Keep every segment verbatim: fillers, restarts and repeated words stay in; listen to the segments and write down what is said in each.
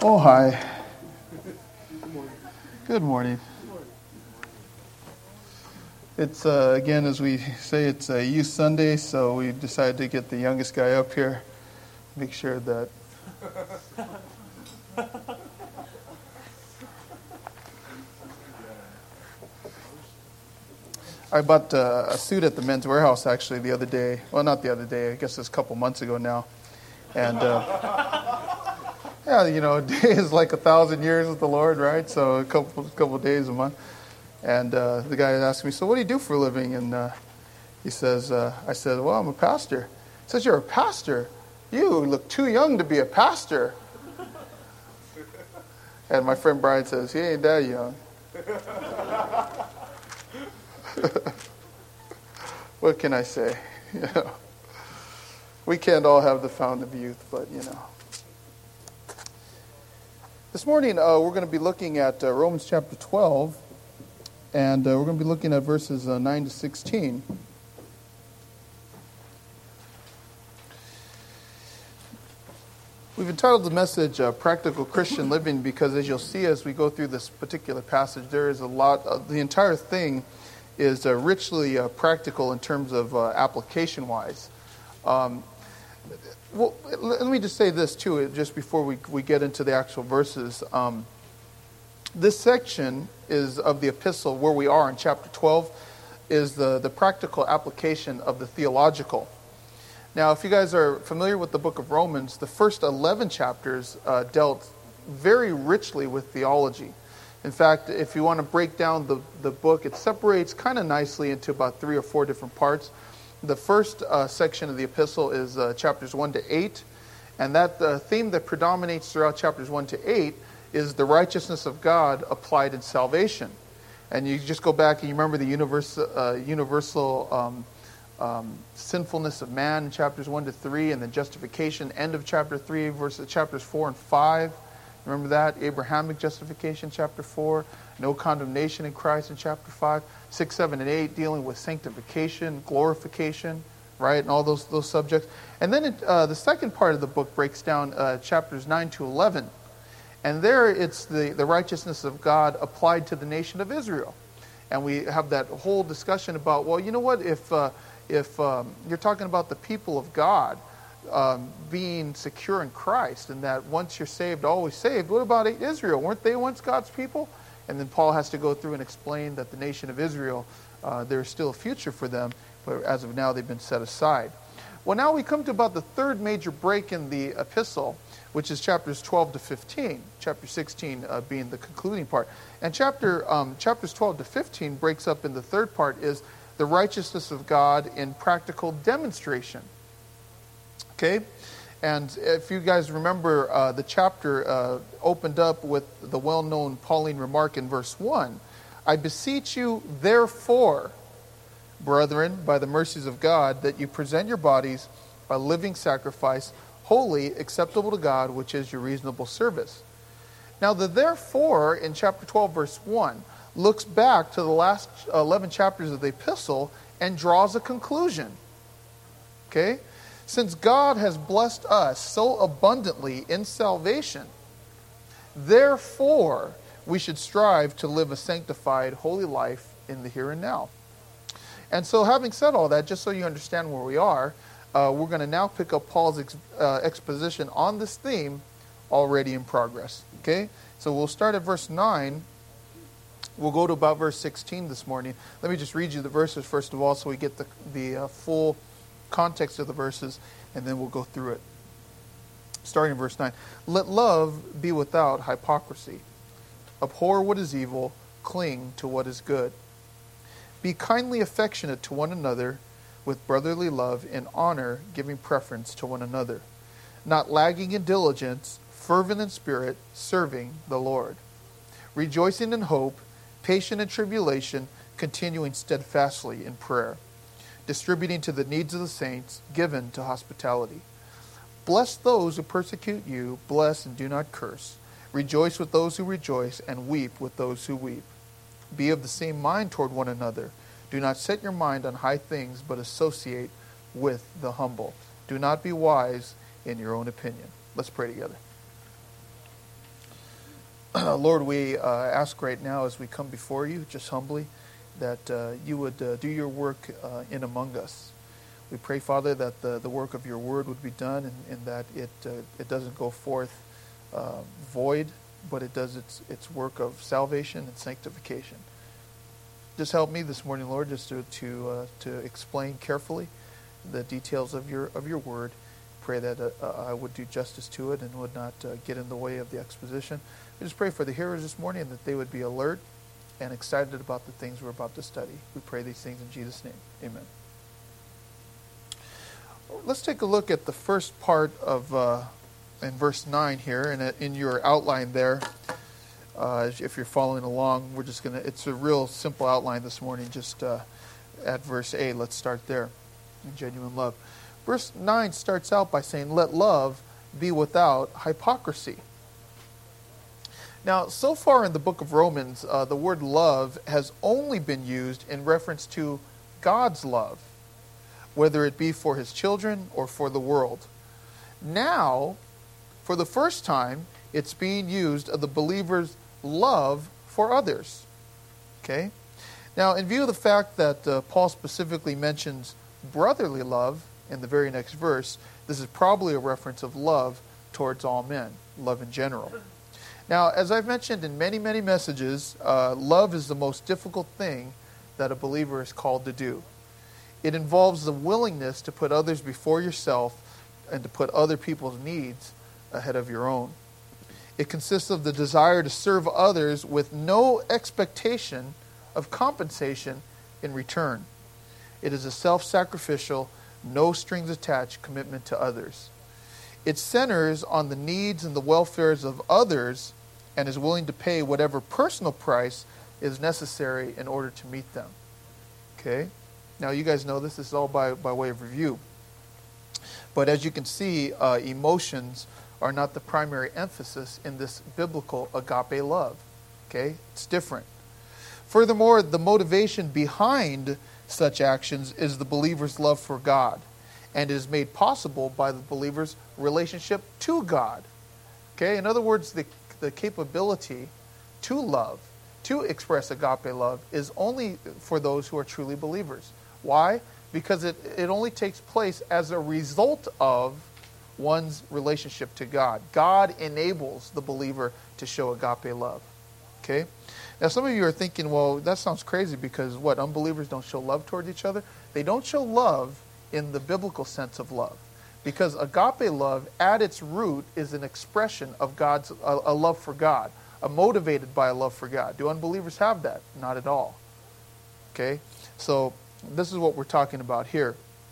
Oh, hi. Good morning. It's, uh, again, as we say, it's a Youth Sunday, so we decided to get the youngest guy up here. Make sure that... I bought uh, a suit at the Men's Warehouse, actually, the other day. Well, not the other day. I guess it's a couple months ago now. And... Uh, Yeah, you know, a day is like a thousand years with the Lord, right? So a couple couple of days a month. And uh, the guy asked me, so what do you do for a living? And uh, he says, uh, I said, well, I'm a pastor. He says, you're a pastor? You look too young to be a pastor. And my friend Brian says, he ain't that young. What can I say? You know, we can't all have the fountain of youth, but, you know. This morning, uh, we're going to be looking at uh, Romans chapter twelve, and uh, we're going to be looking at verses uh, nine to sixteen. We've entitled the message uh, Practical Christian Living because, as you'll see as we go through this particular passage, there is a lot, uh, the entire thing is uh, richly uh, practical in terms of uh, application-wise. Um Well, let me just say this, too, just before we, we get into the actual verses. Um, this section is of the epistle, where we are in chapter twelve, is the, the practical application of the theological. Now, if you guys are familiar with the book of Romans, the first eleven chapters uh, dealt very richly with theology. In fact, if you want to break down the, the book, it separates kind of nicely into about three or four different parts. The first uh, section of the epistle is uh, chapters one to eight, and that uh, theme that predominates throughout chapters one to eight is the righteousness of God applied in salvation. And you just go back and you remember the universal, uh, universal um, um, sinfulness of man in chapters one to three, and then justification, end of chapter three, verses chapters four and five. Remember that? Abrahamic justification, chapter four. No condemnation in Christ in chapter five. six, seven, and eight dealing with sanctification, glorification, right? And all those those subjects. And then it, uh, the second part of the book breaks down uh, chapters nine to eleven. And there it's the, the righteousness of God applied to the nation of Israel. And we have that whole discussion about, well, you know what? If, uh, if um, you're talking about the people of God, Um, being secure in Christ, and that once you're saved, always saved. What about Israel? Weren't they once God's people? And then Paul has to go through and explain that the nation of Israel, uh, there's still a future for them, but as of now they've been set aside. Well, now we come to about the third major break in the epistle, which is chapters twelve to fifteen, chapter sixteen uh, being the concluding part. And chapter um, chapters twelve to fifteen breaks up in the third part is the righteousness of God in practical demonstration. Okay, and if you guys remember, uh, the chapter uh, opened up with the well-known Pauline remark in verse one. I beseech you, therefore, brethren, by the mercies of God, that you present your bodies a living sacrifice, holy, acceptable to God, which is your reasonable service. Now, the therefore in chapter twelve, verse one, looks back to the last eleven chapters of the epistle and draws a conclusion. Okay? Since God has blessed us so abundantly in salvation, therefore we should strive to live a sanctified, holy life in the here and now. And so having said all that, just so you understand where we are, uh, we're going to now pick up Paul's ex- uh, exposition on this theme already in progress. Okay? So we'll start at verse nine. We'll go to about verse sixteen this morning. Let me just read you the verses first of all so we get the, the uh, full context of the verses, and then we'll go through it. Starting in verse nine. Let love be without hypocrisy. Abhor what is evil, cling to what is good. Be kindly affectionate to one another with brotherly love, in honor, giving preference to one another. Not lagging in diligence, fervent in spirit, serving the Lord. Rejoicing in hope, patient in tribulation, continuing steadfastly in prayer. Distributing to the needs of the saints, given to hospitality. Bless those who persecute you, bless and do not curse. Rejoice with those who rejoice, and weep with those who weep. Be of the same mind toward one another. Do not set your mind on high things, but associate with the humble. Do not be wise in your own opinion. Let's pray together. Lord, we uh, ask right now as we come before you, just humbly, that uh, you would uh, do your work uh, in among us. We pray, Father, that the, the work of your word would be done, and, and that it uh, it doesn't go forth uh, void, but it does its its work of salvation and sanctification. Just help me this morning, Lord, just to to uh, to explain carefully the details of your of your word. Pray that uh, I would do justice to it and would not uh, get in the way of the exposition. We just pray for the hearers this morning, and that they would be alert and excited about the things we're about to study. We pray these things in Jesus' name. Amen. Let's take a look at the first part of uh, in verse nine here, and in your outline there. Uh, if you're following along, we're just gonna. It's a real simple outline this morning. Just uh, at verse eight, let's start there. In genuine love, verse nine starts out by saying, "Let love be without hypocrisy." Now, so far in the book of Romans, uh, the word love has only been used in reference to God's love, whether it be for his children or for the world. Now, for the first time, it's being used of the believer's love for others. Okay? Now, in view of the fact that uh, Paul specifically mentions brotherly love in the very next verse, this is probably a reference of love towards all men, love in general. Now, as I've mentioned in many, many messages, uh, love is the most difficult thing that a believer is called to do. It involves the willingness to put others before yourself and to put other people's needs ahead of your own. It consists of the desire to serve others with no expectation of compensation in return. It is a self-sacrificial, no strings attached commitment to others. It centers on the needs and the welfares of others and is willing to pay whatever personal price is necessary in order to meet them. Okay? Now, you guys know this. This is all by, by way of review. But as you can see, uh, emotions are not the primary emphasis in this biblical agape love. Okay? It's different. Furthermore, the motivation behind such actions is the believer's love for God, and is made possible by the believer's relationship to God. Okay? In other words, the, the capability to love, to express agape love, is only for those who are truly believers. Why? Because it, it only takes place as a result of one's relationship to God. God enables the believer to show agape love. Okay? Now, some of you are thinking, well, that sounds crazy because, what, unbelievers don't show love toward each other? They don't show love in the biblical sense of love. Because agape love, at its root, is an expression of God's a, a love for God, a motivated by a love for God. Do unbelievers have that? Not at all. Okay? So, this is what we're talking about here.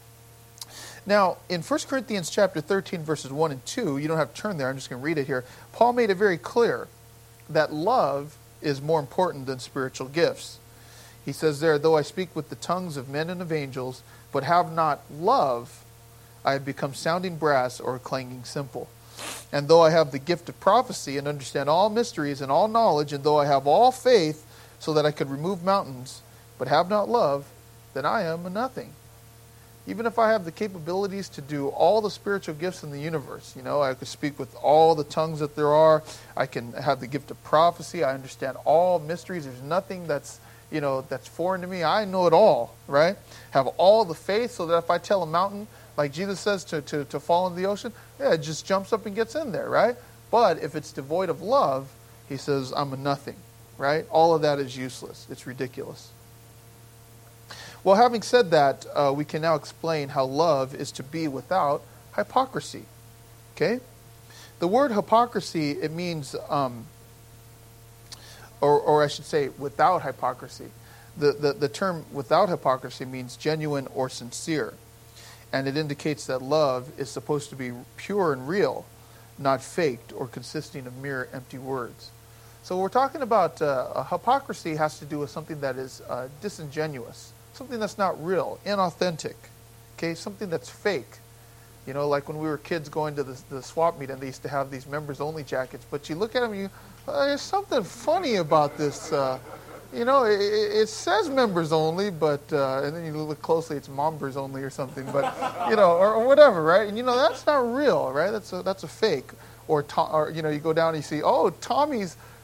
Now, in First Corinthians chapter thirteen, verses one and two, you don't have to turn there, I'm just going to read it here. Paul made it very clear that love is more important than spiritual gifts. He says there, "Though I speak with the tongues of men and of angels, but have not love, I have become sounding brass or a clanging cymbal. And though I have the gift of prophecy and understand all mysteries and all knowledge, and though I have all faith so that I could remove mountains, but have not love, then I am a nothing." Even if I have the capabilities to do all the spiritual gifts in the universe, you know, I could speak with all the tongues that there are, I can have the gift of prophecy, I understand all mysteries, there's nothing that's, you know, that's foreign to me, I know it all, right? Have all the faith so that if I tell a mountain, like Jesus says, to, to, to fall into the ocean, yeah, it just jumps up and gets in there, right? But if it's devoid of love, he says, I'm a nothing, right? All of that is useless. It's ridiculous. Well, having said that, uh, we can now explain how love is to be without hypocrisy. Okay? The word hypocrisy, it means, um, or, or I should say, without hypocrisy. The, the, the term without hypocrisy means genuine or sincere. And it indicates that love is supposed to be pure and real, not faked or consisting of mere empty words. So we're talking about uh, hypocrisy has to do with something that is uh, disingenuous. Something that's not real, inauthentic, okay? Something that's fake. You know, like when we were kids going to the, the swap meet and they used to have these members-only jackets, but you look at them and you, oh, there's something funny about this. Uh, you know, it, it says members-only, but, uh, and then you look closely, it's members-only or something, but, you know, or, or whatever, right? And, you know, that's not real, right? That's a, that's a fake. Or, to, or, you know, you go down and you see, oh, Tommy's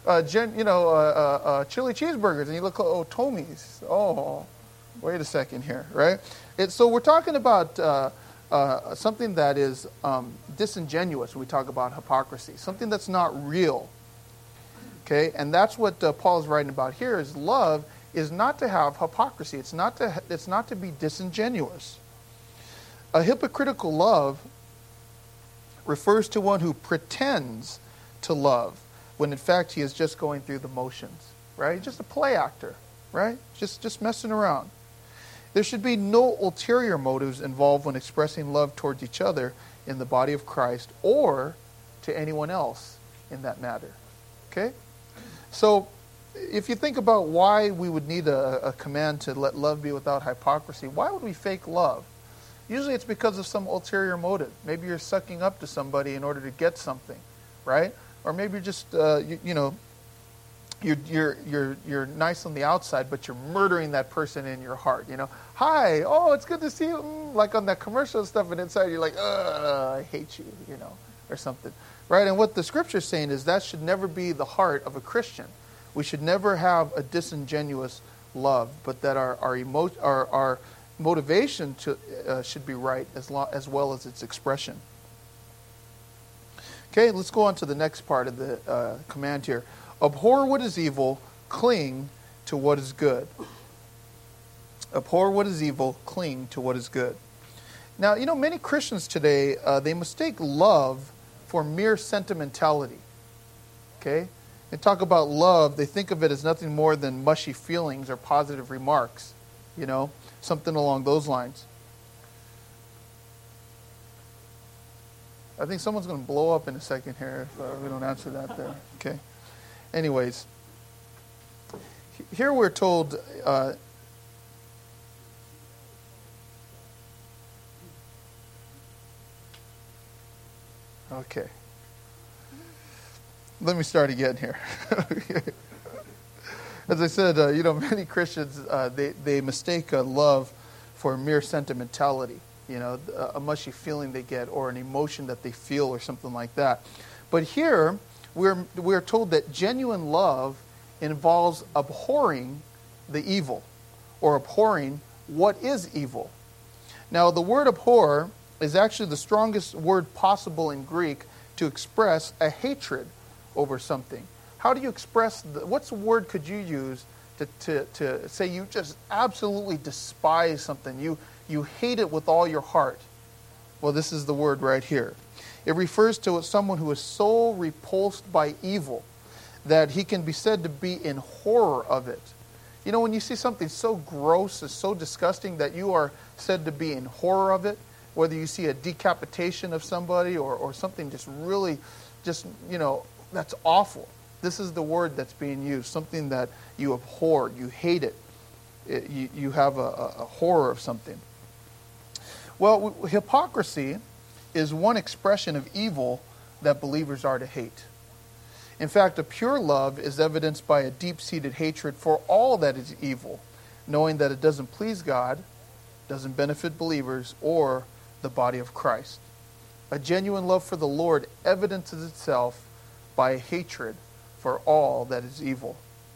uh, gen, you know, uh, uh, uh, chili cheeseburgers, and you look, oh, Tommy's. Oh, wait a second here, right? It, so we're talking about uh, uh, something that is um, disingenuous when we talk about hypocrisy, something that's not real. Okay, and that's what uh, Paul is writing about here. Is love is not to have hypocrisy. It's not to. It's not to be disingenuous. A hypocritical love refers to one who pretends to love, when in fact he is just going through the motions. Right, just a play actor. Right, just just messing around. There should be no ulterior motives involved when expressing love towards each other in the body of Christ or to anyone else in that matter. Okay? So, if you think about why we would need a, a command to let love be without hypocrisy, why would we fake love? Usually it's because of some ulterior motive. Maybe you're sucking up to somebody in order to get something, right? Or maybe you're just, uh, you, you know, you're, you're, you're, you're nice on the outside, but you're murdering that person in your heart, you know. Hi, oh, it's good to see you. Mm, like on that commercial stuff, and inside you're like, ugh, I hate you, you know, or something. Right, and what the Scripture is saying is that should never be the heart of a Christian. We should never have a disingenuous love, but that our our, emo- our, our motivation to, uh, should be right as, lo- as well as its expression. Okay, let's go on to the next part of the uh, command here. Abhor what is evil, cling to what is good. Abhor what is evil, cling to what is good. Now, you know, many Christians today, uh, they mistake love for mere sentimentality. Okay? They talk about love, they think of it as nothing more than mushy feelings or positive remarks. You know, something along those lines. I think someone's going to blow up in a second here if uh, we don't answer that there. Okay? Anyways, here we're told... Uh, Okay. Let me start again here. As I said, uh, you know, many Christians, uh, they, they mistake uh, love for mere sentimentality, you know, a mushy feeling they get or an emotion that they feel or something like that. But here, we're, we're told that genuine love involves abhorring the evil or abhorring what is evil. Now, the word abhor is actually the strongest word possible in Greek to express a hatred over something. How do you express, the, what's a word could you use to, to, to say you just absolutely despise something, you, you hate it with all your heart? Well, this is the word right here. It refers to someone who is so repulsed by evil that he can be said to be in horror of it. You know, when you see something so gross and so disgusting that you are said to be in horror of it, whether you see a decapitation of somebody or, or something just really, just, you know, that's awful. This is the word that's being used, something that you abhor, you hate it. it you, you have a, a horror of something. Well, hypocrisy is one expression of evil that believers are to hate. In fact, a pure love is evidenced by a deep-seated hatred for all that is evil, knowing that it doesn't please God, doesn't benefit believers, or the body of Christ. A genuine love for the Lord evidences itself by a hatred for all that is evil.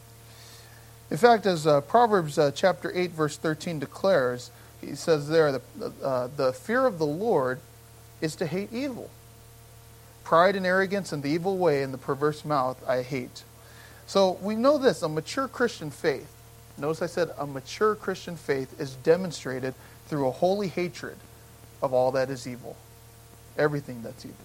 In fact, as uh, Proverbs uh, chapter eight, verse thirteen declares, he says there, the, uh, the fear of the Lord is to hate evil. Pride and arrogance and the evil way and the perverse mouth I hate. So we know this, a mature Christian faith, notice I said a mature Christian faith is demonstrated through a holy hatred of all that is evil. Everything that's evil.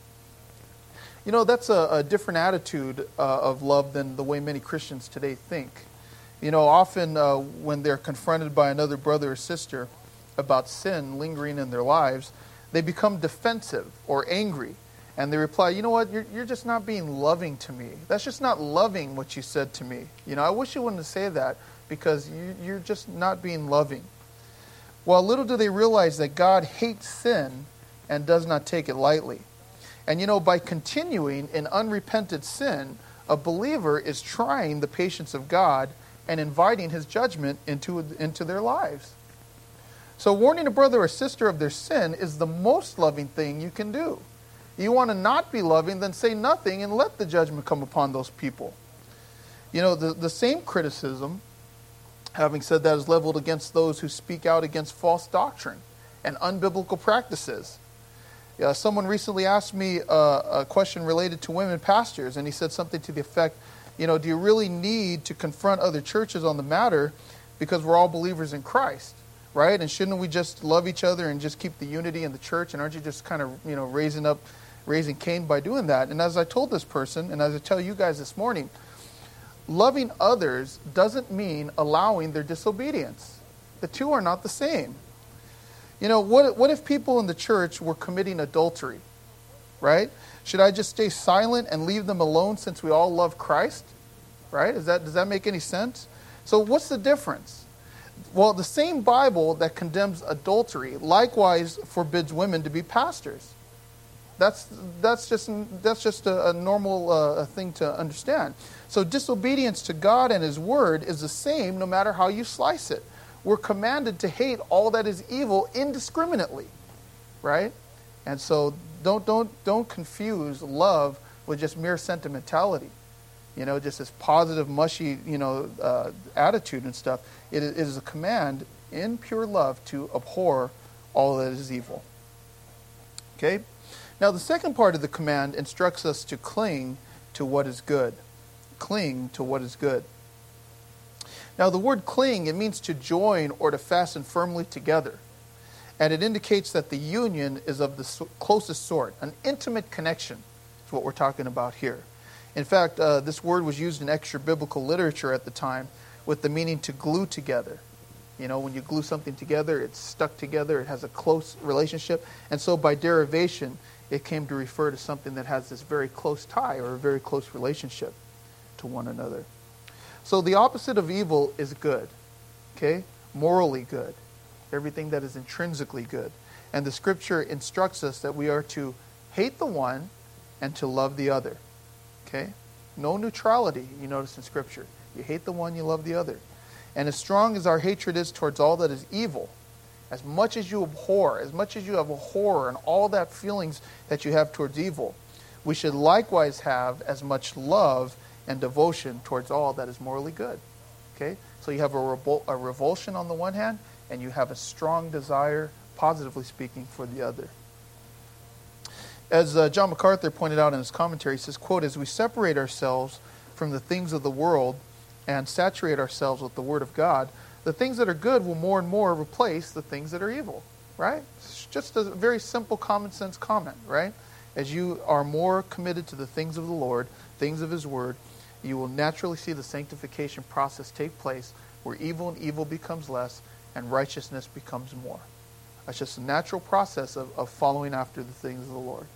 You know, that's a, a different attitude uh, of love than the way many Christians today think. You know, often uh, when they're confronted by another brother or sister about sin lingering in their lives, they become defensive or angry. And they reply, you know what, you're, you're just not being loving to me. That's just not loving what you said to me. You know, I wish you wouldn't say that because you, you're just not being loving. Well, little do they realize that God hates sin and does not take it lightly. And you know, by continuing in unrepented sin, a believer is trying the patience of God and inviting his judgment into, into their lives. So warning a brother or sister of their sin is the most loving thing you can do. You want to not be loving, then say nothing and let the judgment come upon those people. You know, the, the same criticism, having said that, is leveled against those who speak out against false doctrine and unbiblical practices. Uh, someone recently asked me uh, a question related to women pastors, and he said something to the effect, you know, do you really need to confront other churches on the matter because we're all believers in Christ, right? And shouldn't we just love each other and just keep the unity in the church? And aren't you just kind of, you know, raising up, raising Cain by doing that? And as I told this person, and as I tell you guys this morning, loving others doesn't mean allowing their disobedience. The two are not the same. You know, what, what if people in the church were committing adultery, right? Should I just stay silent and leave them alone since we all love Christ, right? Is that, does that make any sense? So what's the difference? Well, the same Bible that condemns adultery likewise forbids women to be pastors. That's that's just that's just a, a normal uh, thing to understand. So disobedience to God and His Word is the same no matter how you slice it. We're commanded to hate all that is evil indiscriminately, right? And so don't don't don't confuse love with just mere sentimentality, you know, just this positive, mushy, you know, uh, attitude and stuff. It is, it is a command in pure love to abhor all that is evil. Okay. Now the second part of the command instructs us to cling to what is good. Cling to what is good. Now the word cling, it means to join or to fasten firmly together. And it indicates that the union is of the closest sort. An intimate connection is what we're talking about here. In fact, uh, this word was used in extra biblical literature at the time with the meaning to glue together. You know, when you glue something together, it's stuck together, it has a close relationship. And so by derivation, it came to refer to something that has this very close tie or a very close relationship to one another. So the opposite of evil is good, okay? Morally good. Everything that is intrinsically good. And the Scripture instructs us that we are to hate the one and to love the other, okay? No neutrality, you notice in Scripture. You hate the one, you love the other. And as strong as our hatred is towards all that is evil, as much as you abhor, as much as you have a horror and all that feelings that you have towards evil, we should likewise have as much love and devotion towards all that is morally good. Okay? So you have a, revol- a revulsion on the one hand, and you have a strong desire, positively speaking, for the other. As uh, John MacArthur pointed out in his commentary, he says, quote, as we separate ourselves from the things of the world and saturate ourselves with the Word of God, the things that are good will more and more replace the things that are evil. Right? It's just a very simple common sense comment, right? As you are more committed to the things of the Lord, things of His Word, you will naturally see the sanctification process take place where evil and evil becomes less and righteousness becomes more. That's just a natural process of, of following after the things of the Lord.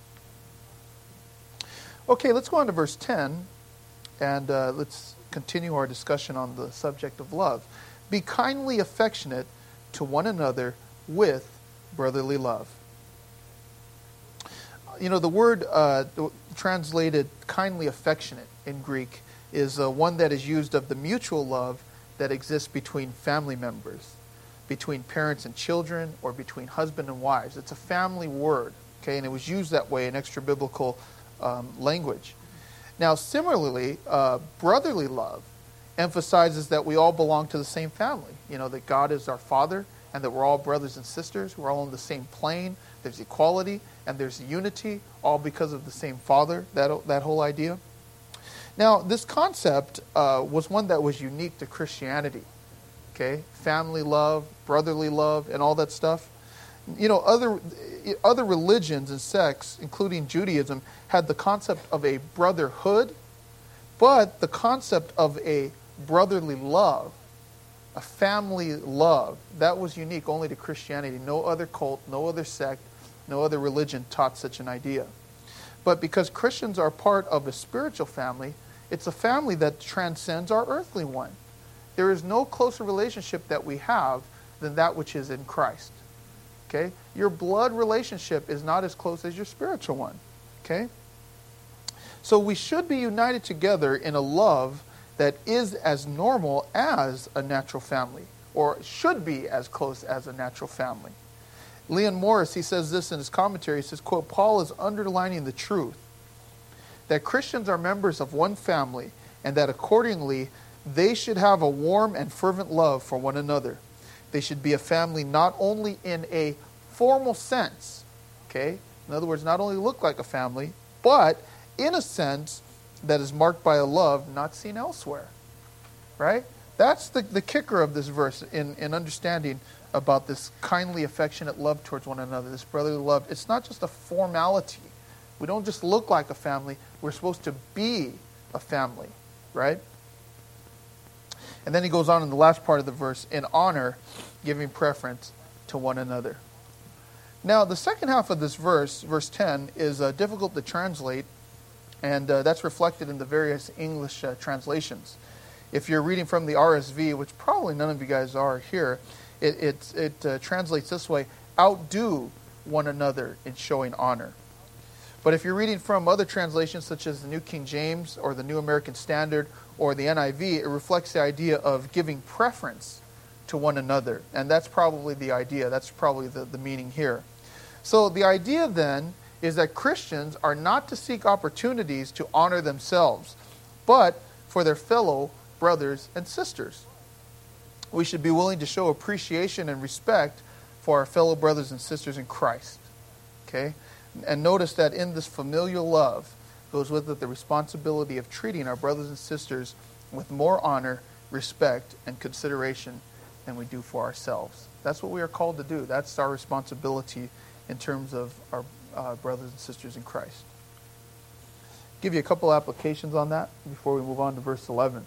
Okay, let's go on to verse ten, and uh, let's continue our discussion on the subject of love. Be kindly affectionate to one another with brotherly love. You know, the word uh, translated kindly affectionate in Greek is uh, one that is used of the mutual love that exists between family members, between parents and children, or between husband and wives. It's a family word, okay, and it was used that way in extra biblical um, language. Now, similarly, uh, brotherly love emphasizes that we all belong to the same family. You know, that God is our Father, and that we're all brothers and sisters. We're all on the same plane. There's equality, and there's unity, all because of the same Father, that, that whole idea. Now, this concept uh, was one that was unique to Christianity. Okay, family love, brotherly love, and all that stuff. You know, other other religions and sects, including Judaism, had the concept of a brotherhood, but the concept of a brotherly love, a family love, that was unique only to Christianity. No other cult, no other sect, no other religion taught such an idea. But because Christians are part of a spiritual family, it's a family that transcends our earthly one. There is no closer relationship that we have than that which is in Christ. Okay? Your blood relationship is not as close as your spiritual one. Okay? So we should be united together in a love that is as normal as a natural family, or should be as close as a natural family. Leon Morris, he says this in his commentary, he says, quote, Paul is underlining the truth that Christians are members of one family and that accordingly they should have a warm and fervent love for one another. They should be a family not only in a formal sense, okay? In other words, not only look like a family, but in a sense that is marked by a love not seen elsewhere, right? That's the, the kicker of this verse in, in understanding about this kindly, affectionate love towards one another, this brotherly love. It's not just a formality. We don't just look like a family. We're supposed to be a family, right? And then he goes on in the last part of the verse, in honor, giving preference to one another. Now, the second half of this verse, verse ten, is uh, difficult to translate, and uh, that's reflected in the various English uh, translations. If you're reading from the R S V, which probably none of you guys are here, it, it, it uh, translates this way, outdo one another in showing honor. But if you're reading from other translations, such as the New King James or the New American Standard or the N I V, it reflects the idea of giving preference to one another. And that's probably the idea. That's probably the, the meaning here. So the idea then is that Christians are not to seek opportunities to honor themselves, but for their fellow brothers and sisters. We should be willing to show appreciation and respect for our fellow brothers and sisters in Christ. Okay? And notice that in this familial love goes with it the responsibility of treating our brothers and sisters with more honor, respect, and consideration than we do for ourselves. That's what we are called to do. That's our responsibility in terms of our uh, brothers and sisters in Christ. Give you a couple applications on that before we move on to verse eleven.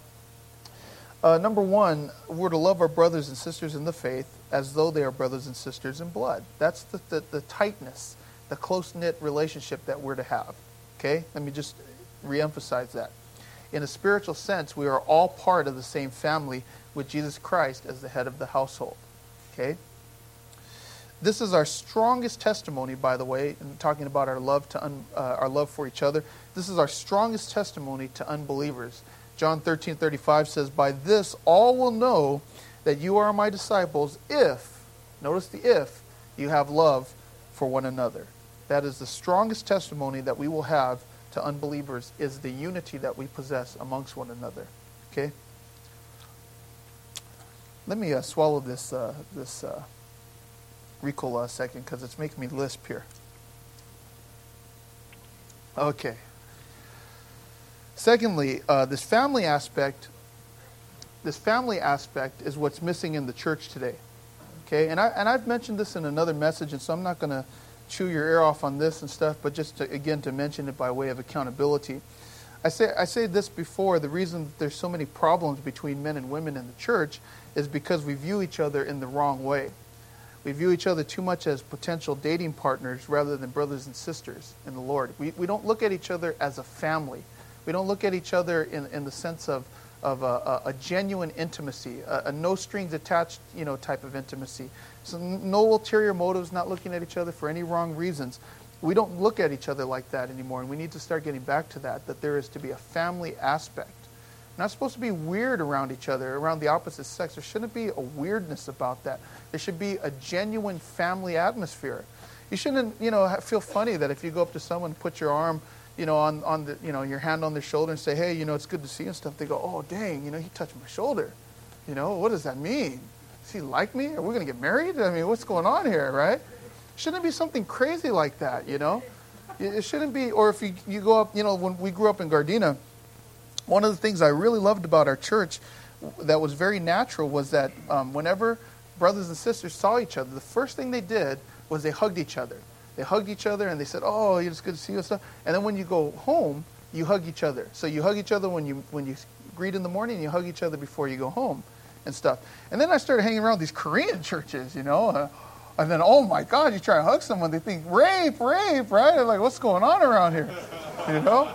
Uh, number one, we're to love our brothers and sisters in the faith as though they are brothers and sisters in blood. That's the, the, the tightness, the close-knit relationship that we're to have. Okay? Let me just reemphasize that. In a spiritual sense, we are all part of the same family with Jesus Christ as the head of the household. Okay? This is our strongest testimony, by the way, in talking about our love to un, uh, our love for each other. This is our strongest testimony to unbelievers. John thirteen thirty-five says, "By this all will know that you are my disciples if," notice the if, "you have love for one another." That is the strongest testimony that we will have to unbelievers, is the unity that we possess amongst one another. Okay? Let me uh, swallow this uh, this uh, Ricola a second, because it's making me lisp here. Okay. Secondly, uh, this family aspect, this family aspect is what's missing in the church today. Okay, and I and I've mentioned this in another message, and so I'm not going to chew your ear off on this and stuff, but just to, again to mention it by way of accountability. I say I say this before. The reason that there's so many problems between men and women in the church is because we view each other in the wrong way. We view each other too much as potential dating partners rather than brothers and sisters in the Lord. We we don't look at each other as a family. We don't look at each other in, in the sense of, of a, a genuine intimacy, a, a no-strings-attached, you know, type of intimacy. So no ulterior motives, not looking at each other for any wrong reasons. We don't look at each other like that anymore, and we need to start getting back to that, that there is to be a family aspect. We're not supposed to be weird around each other, around the opposite sex. There shouldn't be a weirdness about that. There should be a genuine family atmosphere. You shouldn't, you know, feel funny that if you go up to someone and put your arm, you know, on, on the, you know, your hand on their shoulder and say, "Hey, you know, it's good to see you," and stuff. They go, "Oh, dang, you know, he touched my shoulder. You know, what does that mean? Does he like me? Are we going to get married? I mean, what's going on here, right?" Shouldn't it be something crazy like that, you know? It shouldn't be, or if you, you go up, you know, when we grew up in Gardena, one of the things I really loved about our church that was very natural was that um, whenever brothers and sisters saw each other, the first thing they did was they hugged each other. They hugged each other and they said, "Oh, it's good to see you," and stuff. And then when you go home, you hug each other. So you hug each other when you when you greet in the morning, and you hug each other before you go home and stuff. And then I started hanging around these Korean churches, you know. Uh, and then, oh my God, you try to hug someone, they think, rape, rape, right? They're like, what's going on around here? You know?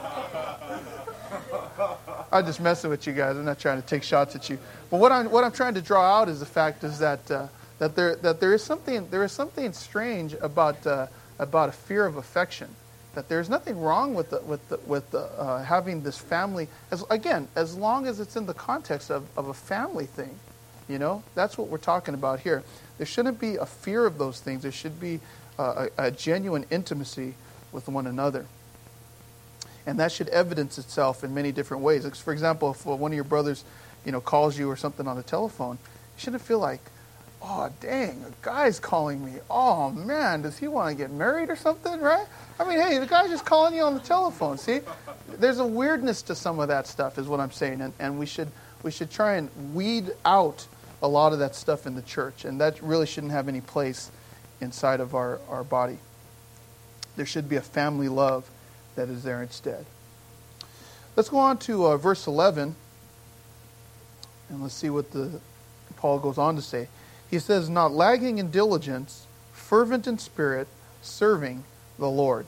I'm just messing with you guys. I'm not trying to take shots at you. But what I'm what I'm trying to draw out is the fact is that uh, that there that there is something there is something strange about uh, about a fear of affection. That there's nothing wrong with the, with the, with the, uh, having this family. As again, as long as it's in the context of, of a family thing, you know, that's what we're talking about here. There shouldn't be a fear of those things. There should be uh, a, a genuine intimacy with one another. And that should evidence itself in many different ways. Like, for example, if one of your brothers, you know, calls you or something on the telephone, you shouldn't feel like, oh, dang, a guy's calling me. Oh, man, does he want to get married or something, right? I mean, hey, the guy's just calling you on the telephone. See, there's a weirdness to some of that stuff is what I'm saying. And, and we should we should try and weed out a lot of that stuff in the church. And that really shouldn't have any place inside of our, our body. There should be a family love that is there instead. Let's go on to uh, verse eleven. And let's see what the Paul goes on to say. He says, not lagging in diligence, fervent in spirit, serving the Lord.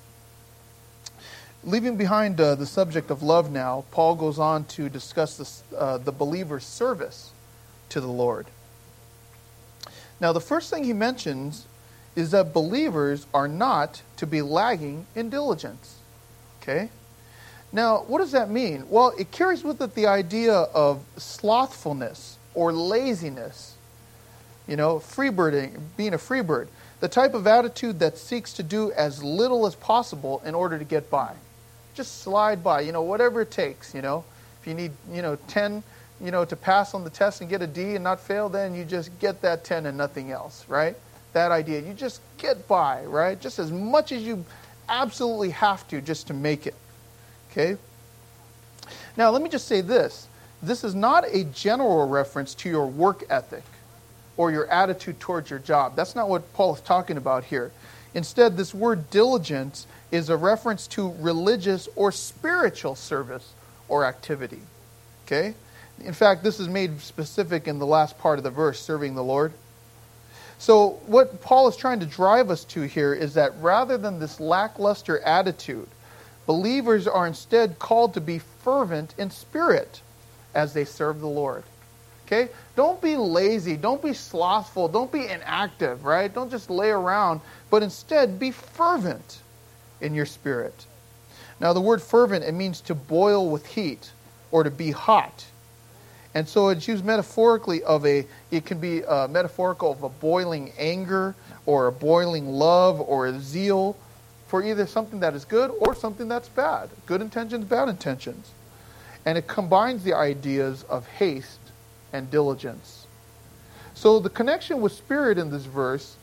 Leaving behind uh, the subject of love now, Paul goes on to discuss this, uh, the believer's service to the Lord. Now, the first thing he mentions is that believers are not to be lagging in diligence. Okay? Now, what does that mean? Well, it carries with it the idea of slothfulness or laziness. You know, freebirding, being a freebird. The type of attitude that seeks to do as little as possible in order to get by. Just slide by, you know, whatever it takes, you know. If you need, you know, ten, you know, to pass on the test and get a D and not fail, then you just get that ten and nothing else, right? That idea. You just get by, right? Just as much as you absolutely have to just to make it. Okay? Now, let me just say this. This is not a general reference to your work ethic or your attitude towards your job. That's not what Paul is talking about here. Instead, this word diligence is a reference to religious or spiritual service or activity. Okay? In fact, this is made specific in the last part of the verse, serving the Lord. So what Paul is trying to drive us to here is that rather than this lackluster attitude, believers are instead called to be fervent in spirit as they serve the Lord. Okay? Don't be lazy. Don't be slothful. Don't be inactive, right? Don't just lay around, but instead be fervent in your spirit. Now, the word fervent, it means to boil with heat or to be hot. And so it's used metaphorically of a, it can be uh, metaphorical of a boiling anger or a boiling love or a zeal for either something that is good or something that's bad. Good intentions, bad intentions. And it combines the ideas of haste and diligence. So the connection with spirit in this verse,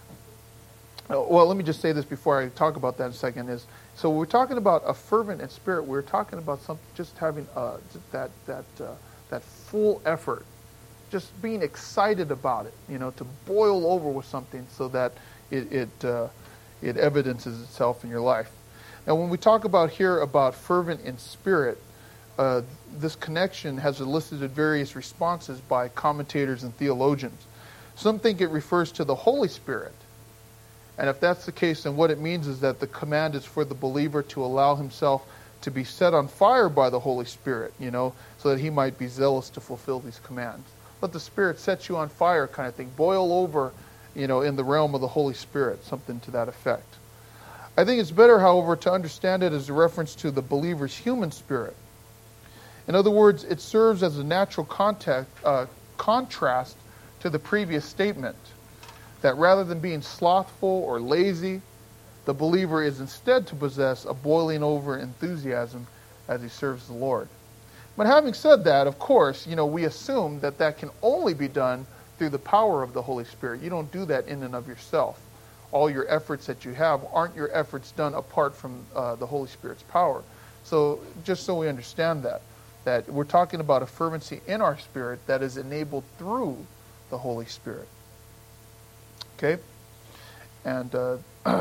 well, let me just say this before I talk about that in a second, is, so we're talking about a fervent in spirit, we're talking about something, just having uh, that, that, uh, that full effort, just being excited about it, you know, to boil over with something so that it, it, uh, it evidences itself in your life. Now, when we talk about here about fervent in spirit, Uh, this connection has elicited various responses by commentators and theologians. Some think it refers to the Holy Spirit. And if that's the case, then what it means is that the command is for the believer to allow himself to be set on fire by the Holy Spirit, you know, so that he might be zealous to fulfill these commands. Let the Spirit set you on fire kind of thing. Boil over, you know, in the realm of the Holy Spirit, something to that effect. I think it's better, however, to understand it as a reference to the believer's human spirit. In other words, it serves as a natural contact, uh, contrast to the previous statement, that rather than being slothful or lazy, the believer is instead to possess a boiling over enthusiasm as he serves the Lord. But having said that, of course, you know, we assume that that can only be done through the power of the Holy Spirit. You don't do that in and of yourself. All your efforts that you have aren't your efforts done apart from uh, the Holy Spirit's power. So just so we understand that. That we're talking about a fervency in our spirit that is enabled through the Holy Spirit. Okay? And uh,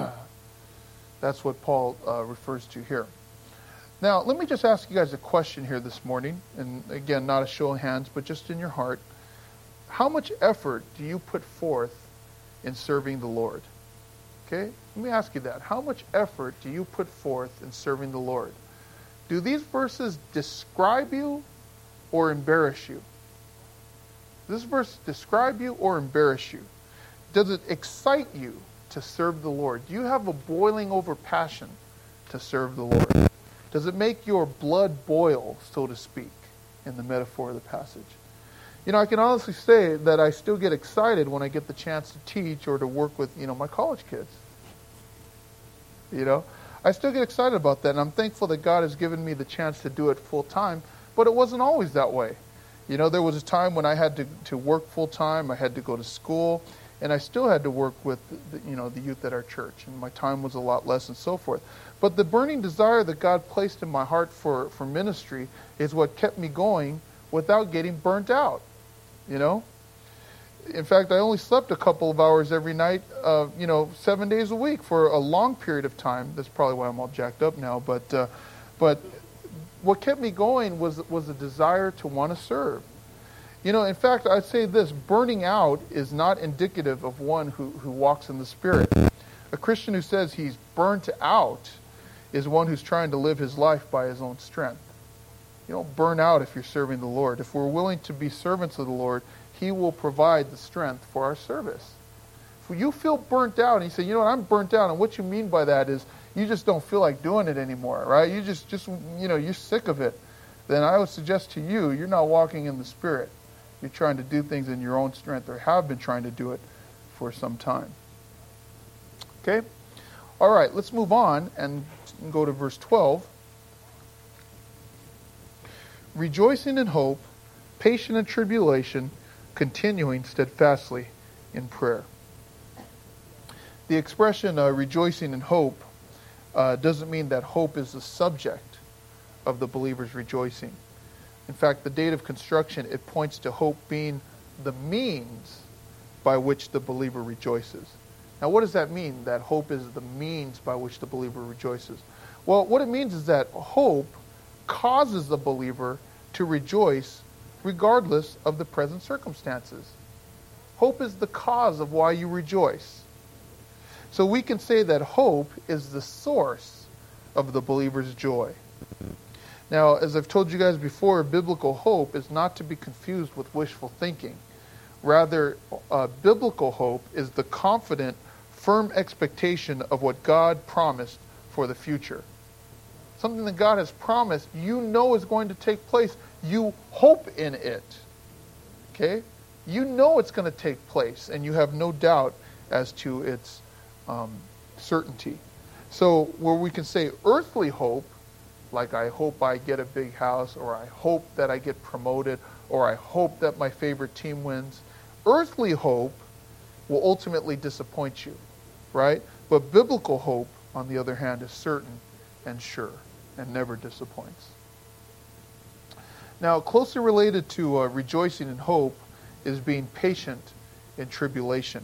that's what Paul uh, refers to here. Now, let me just ask you guys a question here this morning. And again, not a show of hands, but just in your heart. How much effort do you put forth in serving the Lord? Okay? Let me ask you that. How much effort do you put forth in serving the Lord? Do these verses describe you or embarrass you? Does this verse describe you or embarrass you? Does it excite you to serve the Lord? Do you have a boiling over passion to serve the Lord? Does it make your blood boil, so to speak, in the metaphor of the passage? You know, I can honestly say that I still get excited when I get the chance to teach or to work with, you know, my college kids. You know, I still get excited about that, and I'm thankful that God has given me the chance to do it full time, but it wasn't always that way. You know, there was a time when I had to, to work full time, I had to go to school, and I still had to work with the, you know, the youth at our church, and my time was a lot less and so forth. But the burning desire that God placed in my heart for, for ministry is what kept me going without getting burnt out, you know. In fact, I only slept a couple of hours every night, uh, you know, seven days a week for a long period of time. That's probably why I'm all jacked up now. But, uh, but what kept me going was was a desire to want to serve. You know, in fact, I'd say this: burning out is not indicative of one who, who walks in the Spirit. A Christian who says he's burnt out is one who's trying to live his life by his own strength. You don't burn out if you're serving the Lord. If we're willing to be servants of the Lord, He will provide the strength for our service. If you feel burnt out and you say, you know what, I'm burnt out, and what you mean by that is you just don't feel like doing it anymore, right? You just, just you know, you're sick of it. Then I would suggest to you, you're not walking in the Spirit. You're trying to do things in your own strength, or have been trying to do it for some time. Okay? All right, let's move on and go to verse twelve. Rejoicing in hope, patient in tribulation, continuing steadfastly in prayer. The expression uh, rejoicing in hope uh, doesn't mean that hope is the subject of the believer's rejoicing. In fact, the date of construction, it points to hope being the means by which the believer rejoices. Now, what does that mean, that hope is the means by which the believer rejoices? Well, what it means is that hope causes the believer to rejoice regardless of the present circumstances. Hope is the cause of why you rejoice. So we can say that hope is the source of the believer's joy. Now, as I've told you guys before, biblical hope is not to be confused with wishful thinking. Rather, uh, biblical hope is the confident, firm expectation of what God promised for the future. Something that God has promised, you know is going to take place. You hope in it. Okay? You know it's going to take place, and you have no doubt as to its um, certainty. So where we can say earthly hope, like I hope I get a big house, or I hope that I get promoted, or I hope that my favorite team wins. Earthly hope will ultimately disappoint you, right? But biblical hope, on the other hand, is certain and sure and never disappoints. Now, closely related to uh, rejoicing in hope is being patient in tribulation.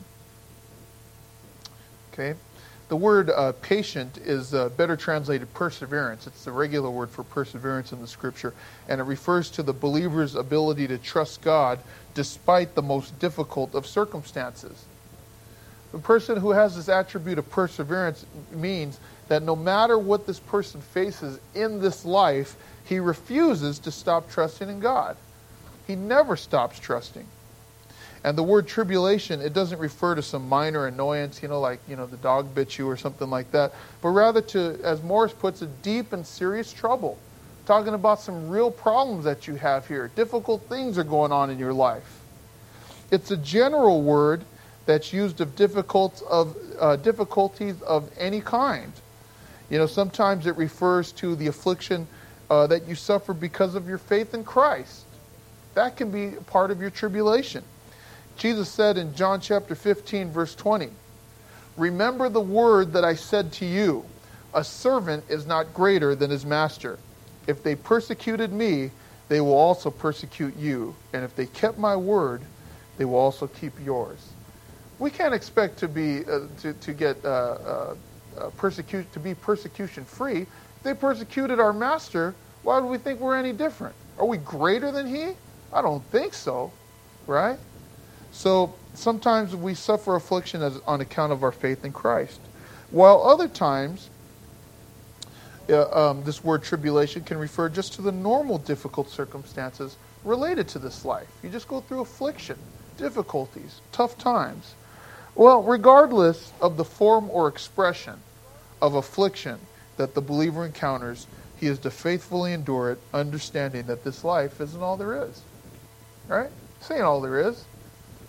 Okay? The word uh, patient is uh, better translated perseverance. It's the regular word for perseverance in the Scripture, and it refers to the believer's ability to trust God despite the most difficult of circumstances. The person who has this attribute of perseverance means that no matter what this person faces in this life, he refuses to stop trusting in God. He never stops trusting. And the word tribulation, it doesn't refer to some minor annoyance, you know, like, you know, the dog bit you or something like that, but rather to, as Morris puts it, deep and serious trouble. Talking about some real problems that you have here. Difficult things are going on in your life. It's a general word that's used of difficult of uh, difficulties of any kind. You know, sometimes it refers to the affliction uh, that you suffer because of your faith in Christ. That can be part of your tribulation. Jesus said in John chapter fifteen, verse twenty, "Remember the word that I said to you, a servant is not greater than his master. If they persecuted me, they will also persecute you. And if they kept my word, they will also keep yours." We can't expect to be uh, to to get uh, uh, uh, persecute to be persecution free. If they persecuted our master, why would we think we're any different? Are we greater than he? I don't think so, right? So sometimes we suffer affliction as, on account of our faith in Christ, while other times uh, um, this word tribulation can refer just to the normal difficult circumstances related to this life. You just go through affliction, difficulties, tough times. Well, regardless of the form or expression of affliction that the believer encounters, he is to faithfully endure it, understanding that this life isn't all there is. Right? This ain't all there is.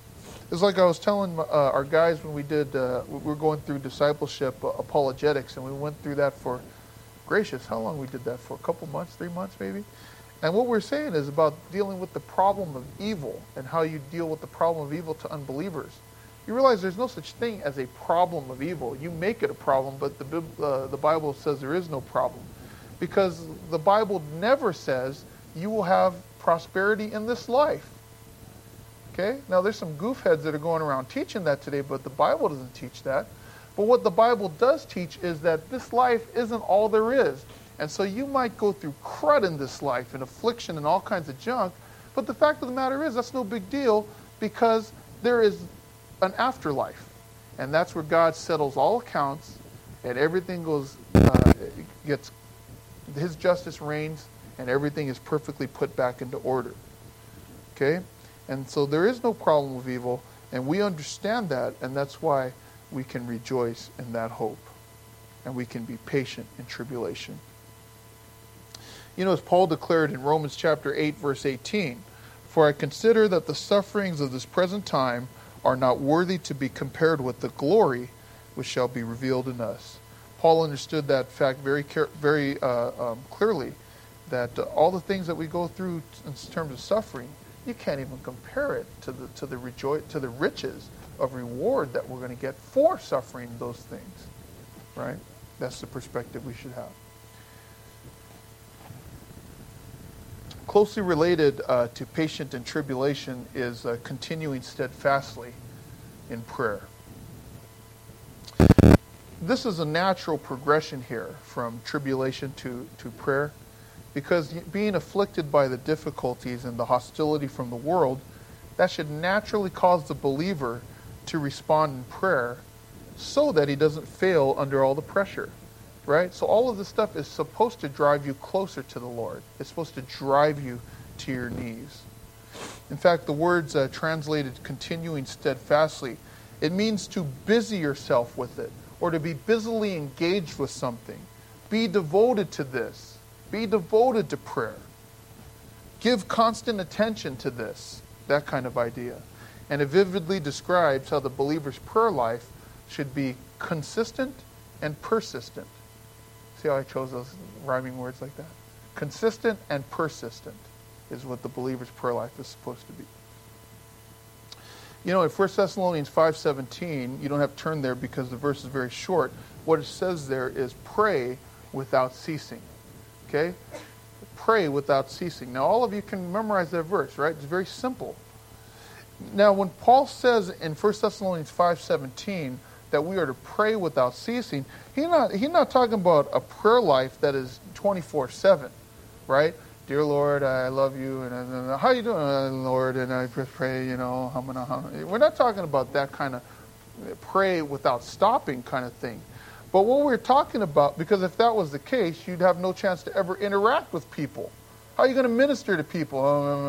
It's like I was telling uh, our guys when we did, uh, we were going through discipleship uh, apologetics, and we went through that for, gracious, how long we did that for? A couple months, three months maybe? And what we're saying is about dealing with the problem of evil and how you deal with the problem of evil to unbelievers. You realize there's no such thing as a problem of evil. You make it a problem, but the, uh, the Bible says there is no problem. Because the Bible never says you will have prosperity in this life. Okay? Now there's some goofheads that are going around teaching that today, but the Bible doesn't teach that. But what the Bible does teach is that this life isn't all there is. And so you might go through crud in this life and affliction and all kinds of junk, but the fact of the matter is that's no big deal because there is an afterlife. And that's where God settles all accounts and everything goes, uh, gets, His justice reigns and everything is perfectly put back into order. Okay? And so there is no problem with evil, and we understand that, and that's why we can rejoice in that hope. And we can be patient in tribulation. You know, as Paul declared in Romans chapter eight, verse eighteen, "For I consider that the sufferings of this present time are not worthy to be compared with the glory which shall be revealed in us." Paul understood that fact very very uh, um, clearly, that uh, all the things that we go through in terms of suffering, you can't even compare it to the to the rejoice to the riches of reward that we're going to get for suffering those things. Right? That's the perspective we should have. Closely related uh, to patient in tribulation is uh, continuing steadfastly in prayer. This is a natural progression here from tribulation to, to prayer, because being afflicted by the difficulties and the hostility from the world, that should naturally cause the believer to respond in prayer so that he doesn't fail under all the pressure. Right? So all of this stuff is supposed to drive you closer to the Lord. It's supposed to drive you to your knees. In fact, the words uh, translated continuing steadfastly, it means to busy yourself with it, or to be busily engaged with something. Be devoted to this. Be devoted to prayer. Give constant attention to this. That kind of idea. And it vividly describes how the believer's prayer life should be consistent and persistent. See how I chose those rhyming words like that? Consistent and persistent is what the believer's prayer life is supposed to be. You know, in First Thessalonians five seventeen, you don't have to turn there because the verse is very short. What it says there is pray without ceasing. Okay? Pray without ceasing. Now, all of you can memorize that verse, right? It's very simple. Now, when Paul says in First Thessalonians five seventeen that we are to pray without ceasing, he's not, he's not talking about a prayer life that is twenty-four seven, right? Dear Lord, I love you, and, and how you doing, uh, Lord? And I pray, you know, hum, hum, hum. We're not talking about that kind of pray without stopping kind of thing. But what we're talking about, because if that was the case, you'd have no chance to ever interact with people. How are you going to minister to people?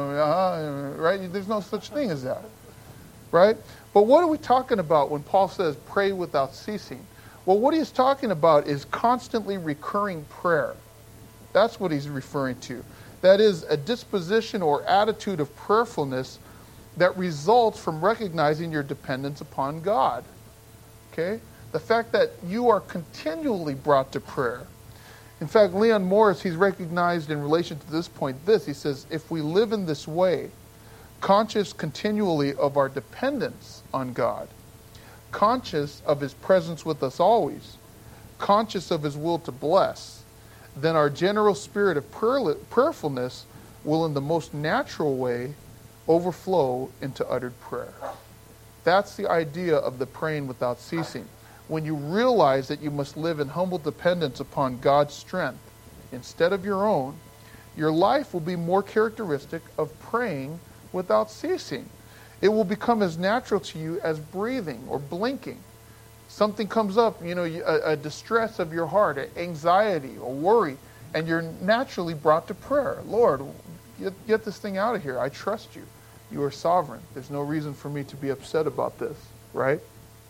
Uh, right? There's no such thing as that, right? But what are we talking about when Paul says pray without ceasing? Well, what he's talking about is constantly recurring prayer. That's what he's referring to. That is a disposition or attitude of prayerfulness that results from recognizing your dependence upon God. Okay? The fact that you are continually brought to prayer. In fact, Leon Morris, he's recognized in relation to this point this. He says, if we live in this way, conscious continually of our dependence on God, conscious of His presence with us always, conscious of His will to bless, then our general spirit of prayerfulness will in the most natural way overflow into uttered prayer. That's the idea of the praying without ceasing. When you realize that you must live in humble dependence upon God's strength instead of your own, your life will be more characteristic of praying without ceasing. It will become as natural to you as breathing or blinking. Something comes up, you know, a, a distress of your heart, an anxiety or worry, and you're naturally brought to prayer. Lord, get, get this thing out of here. I trust you. You are sovereign. There's no reason for me to be upset about this, right?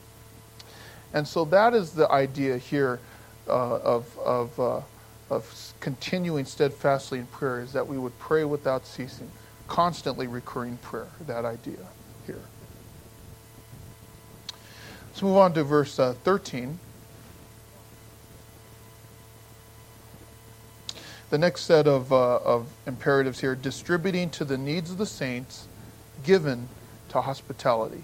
And so that is the idea here uh, of, of, uh, of continuing steadfastly in prayer, is that we would pray without ceasing. Constantly recurring prayer, that idea here. Let's move on to verse uh, thirteen. The next set of, uh, of imperatives here, distributing to the needs of the saints, given to hospitality.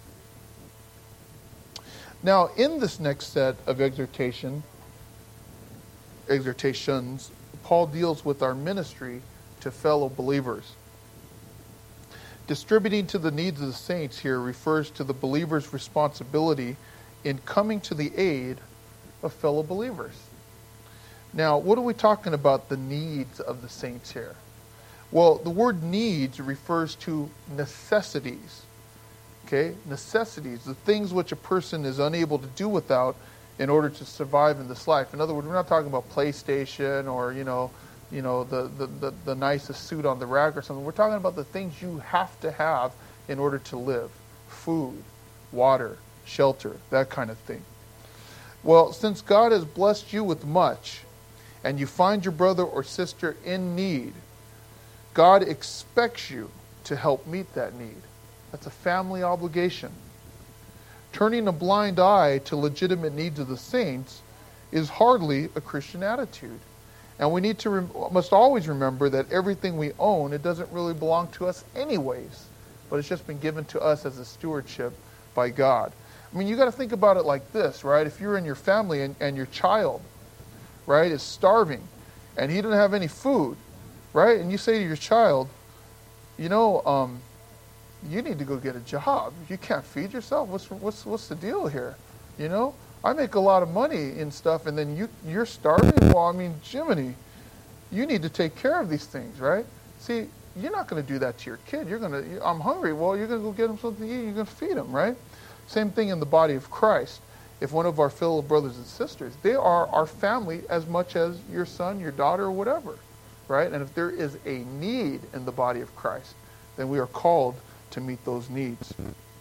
Now, in this next set of exhortation, exhortations, Paul deals with our ministry to fellow believers. Distributing to the needs of the saints here refers to the believer's responsibility in coming to the aid of fellow believers. Now, what are we talking about, the needs of the saints here? Well, the word needs refers to necessities. Okay? Necessities, the things which a person is unable to do without in order to survive in this life. In other words, we're not talking about PlayStation or, you know, you know, the, the, the, the nicest suit on the rack or something. We're talking about the things you have to have in order to live. Food, water, shelter, that kind of thing. Well, since God has blessed you with much, and you find your brother or sister in need, God expects you to help meet that need. That's a family obligation. Turning a blind eye to legitimate needs of the saints is hardly a Christian attitude. And we need to rem- must always remember that everything we own, it doesn't really belong to us anyways, but it's just been given to us as a stewardship by God. I mean, you got to think about it like this, right? If you're in your family and, and your child, right, is starving, and he doesn't have any food, right? And you say to your child, you know, um, you need to go get a job. You can't feed yourself. What's what's what's the deal here? You know, I make a lot of money in stuff, and then you you're starving. Well, I mean, Jiminy, you need to take care of these things, right? See, you're not going to do that to your kid. You're going to, I'm hungry. Well, you're going to go get him something to eat. You're going to feed him, right? Same thing in the body of Christ. If one of our fellow brothers and sisters, they are our family as much as your son, your daughter, or whatever, right? And if there is a need in the body of Christ, then we are called to meet those needs.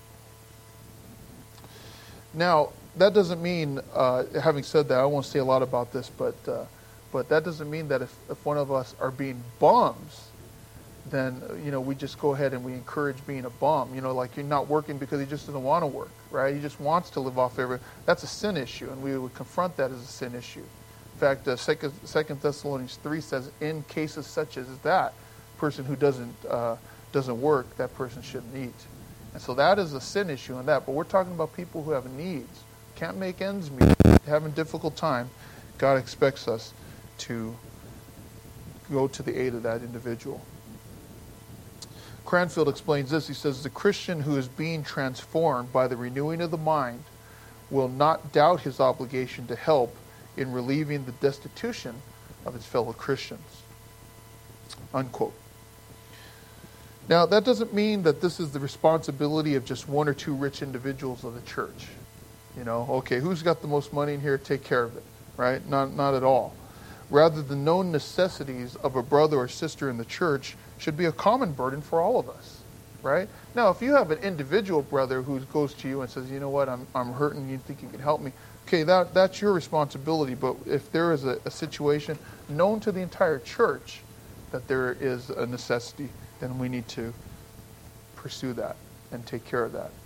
Now, that doesn't mean, uh, having said that, I won't say a lot about this, but uh, but that doesn't mean that if, if one of us are being bums, then, you know, we just go ahead and we encourage being a bum. You know, like you're not working because he just doesn't want to work, right? He just wants to live off every. That's a sin issue, and we would confront that as a sin issue. In fact, uh, Second, Second Thessalonians three says, in cases such as that, person who doesn't uh, doesn't work, that person shouldn't eat. And so that is a sin issue in that. But we're talking about people who have needs, can't make ends meet, having a difficult time. God expects us to go to the aid of that individual. Cranfield explains this. He says, the Christian who is being transformed by the renewing of the mind will not doubt his obligation to help in relieving the destitution of his fellow Christians. Unquote. Now, that doesn't mean that this is the responsibility of just one or two rich individuals of the church. You know, okay, who's got the most money in here? Take care of it, right? Not, not at all. Rather, the known necessities of a brother or sister in the church should be a common burden for all of us, right? Now, if you have an individual brother who goes to you and says, you know what, I'm I'm hurting, you think you can help me, okay, that that's your responsibility. But if there is a, a situation known to the entire church that there is a necessity, then we need to pursue that and take care of that.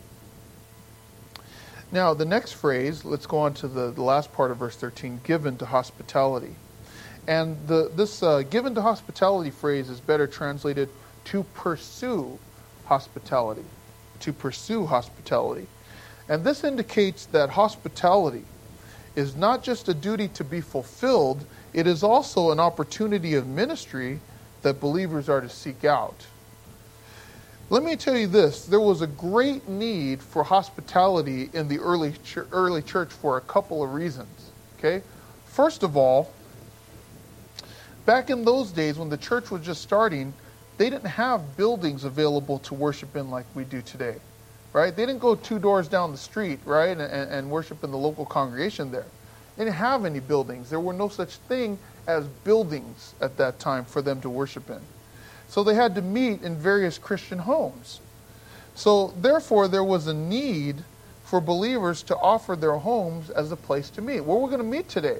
Now, the next phrase, let's go on to the, the last part of verse thirteen, given to hospitality. And the, this uh, given to hospitality phrase is better translated to pursue hospitality. To pursue hospitality. And this indicates that hospitality is not just a duty to be fulfilled, it is also an opportunity of ministry that believers are to seek out. Let me tell you this, there was a great need for hospitality in the early ch- early church for a couple of reasons. Okay? First of all, back in those days when the church was just starting, they didn't have buildings available to worship in like we do today. Right? They didn't go two doors down the street, right, and, and worship in the local congregation there. They didn't have any buildings. There were no such thing as buildings at that time for them to worship in. So they had to meet in various Christian homes. So therefore, there was a need for believers to offer their homes as a place to meet. Where we're going to meet today?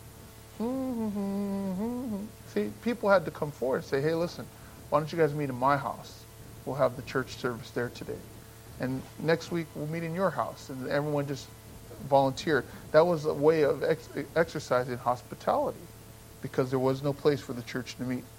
See, people had to come forward and say, hey, listen, why don't you guys meet in my house? We'll have the church service there today. and next week we'll meet in your house, and everyone just volunteered. That was a way of ex- exercising hospitality, because there was no place for the church to meet.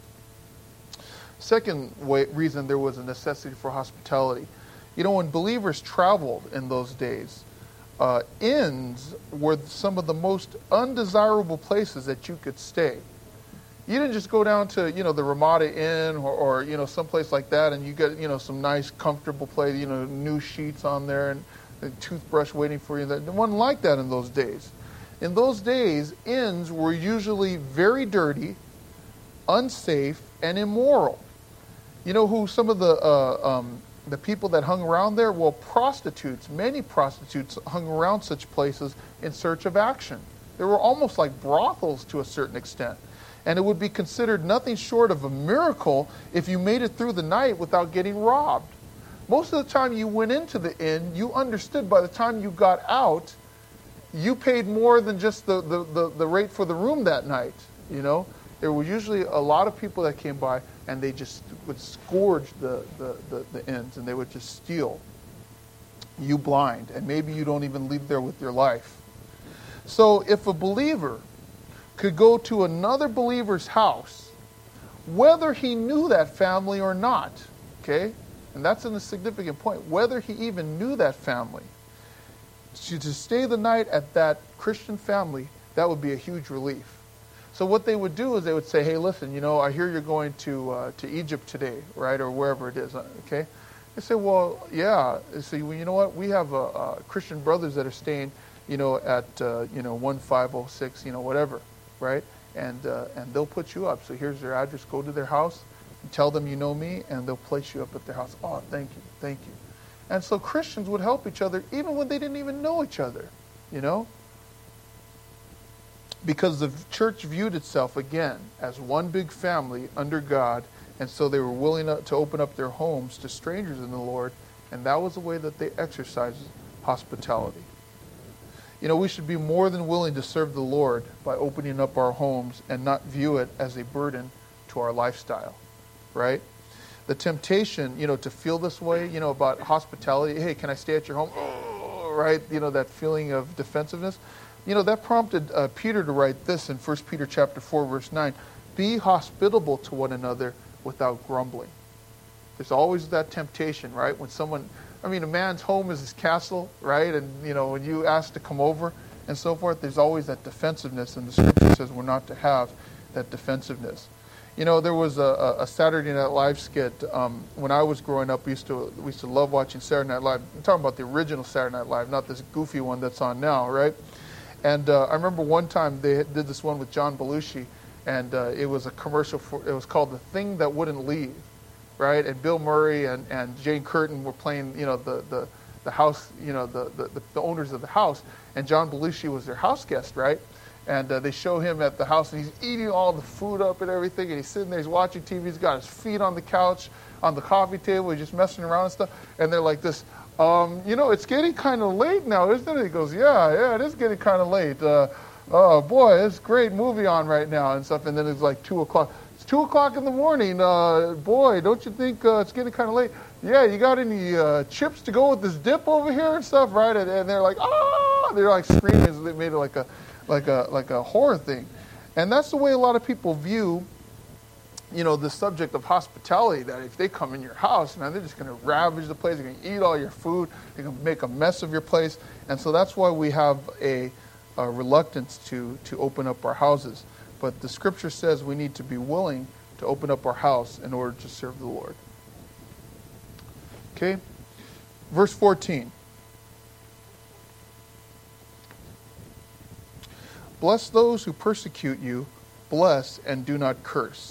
Second way, reason there was a necessity for hospitality. You know, when believers traveled in those days, uh, inns were some of the most undesirable places that you could stay. You didn't just go down to, you know, the Ramada Inn or, or, you know, someplace like that and you get, you know, some nice, comfortable place, you know, new sheets on there and a toothbrush waiting for you. It wasn't like that in those days. In those days, inns were usually very dirty, unsafe, and immoral. You know who some of the uh, um, the people that hung around there? Well, prostitutes. Many prostitutes hung around such places in search of action. They were almost like brothels to a certain extent. And it would be considered nothing short of a miracle if you made it through the night without getting robbed. Most of the time you went into the inn, you understood by the time you got out, you paid more than just the, the, the, the rate for the room that night. You know, there were usually a lot of people that came by and they just would scourge the, the, the, the inns and they would just steal you blind. And maybe you don't even leave there with your life. So if a believer could go to another believer's house, whether he knew that family or not, okay? And that's a significant point. Whether he even knew that family, to, to stay the night at that Christian family, that would be a huge relief. So what they would do is they would say, hey, listen, you know, I hear you're going to uh, to Egypt today, right, or wherever it is, okay? They say, well, yeah. They say, well, you know what? We have uh, uh, Christian brothers that are staying, you know, at, uh, you know, one five oh six, you know, whatever. Right? And uh, and they'll put you up. So here's their address. Go to their house, tell them you know me, and they'll place you up at their house. Oh, thank you, thank you. And so Christians would help each other even when they didn't even know each other, you know? Because the church viewed itself, again, as one big family under God, and so they were willing to open up their homes to strangers in the Lord, and that was the way that they exercised hospitality. You know, we should be more than willing to serve the Lord by opening up our homes and not view it as a burden to our lifestyle, right? The temptation, you know, to feel this way, you know, about hospitality, hey, can I stay at your home? Oh, right? You know, that feeling of defensiveness. You know, that prompted uh, Peter to write this in First Peter chapter four, verse nine. Be hospitable to one another without grumbling. There's always that temptation, right? When someone... I mean, a man's home is his castle, right? And, you know, when you ask to come over and so forth, there's always that defensiveness, and the Scripture says we're not to have that defensiveness. You know, there was a, a Saturday Night Live skit. Um, when I was growing up, we used to we used to love watching Saturday Night Live. I'm talking about the original Saturday Night Live, not this goofy one that's on now, right? And uh, I remember one time they did this one with John Belushi, and uh, it was a commercial for, it was called The Thing That Wouldn't Leave. Right, and Bill Murray and, and Jane Curtin were playing, you know, the, the, the house, you know, the, the, the owners of the house, and John Belushi was their house guest, right? And uh, they show him at the house, and he's eating all the food up and everything, and he's sitting there, he's watching T V, he's got his feet on the couch, on the coffee table, he's just messing around and stuff, and they're like this, um, you know, it's getting kind of late now, isn't it? He goes, yeah, yeah, it is getting kind of late. Uh, oh, boy, it's a great movie on right now and stuff, and then it's like two o'clock. Two o'clock in the morning, uh, boy, don't you think uh, it's getting kind of late? Yeah, you got any uh, chips to go with this dip over here and stuff, right? And, and they're like, ah! They're like screaming. So they made it like a, like a, like a horror thing, and that's the way a lot of people view, you know, the subject of hospitality. That if they come in your house, man, they're just going to ravage the place. They're going to eat all your food. They're going to make a mess of your place, and so that's why we have a, a reluctance to to open up our houses. But the Scripture says we need to be willing to open up our house in order to serve the Lord. Okay? Verse fourteen. Bless those who persecute you. Bless and do not curse.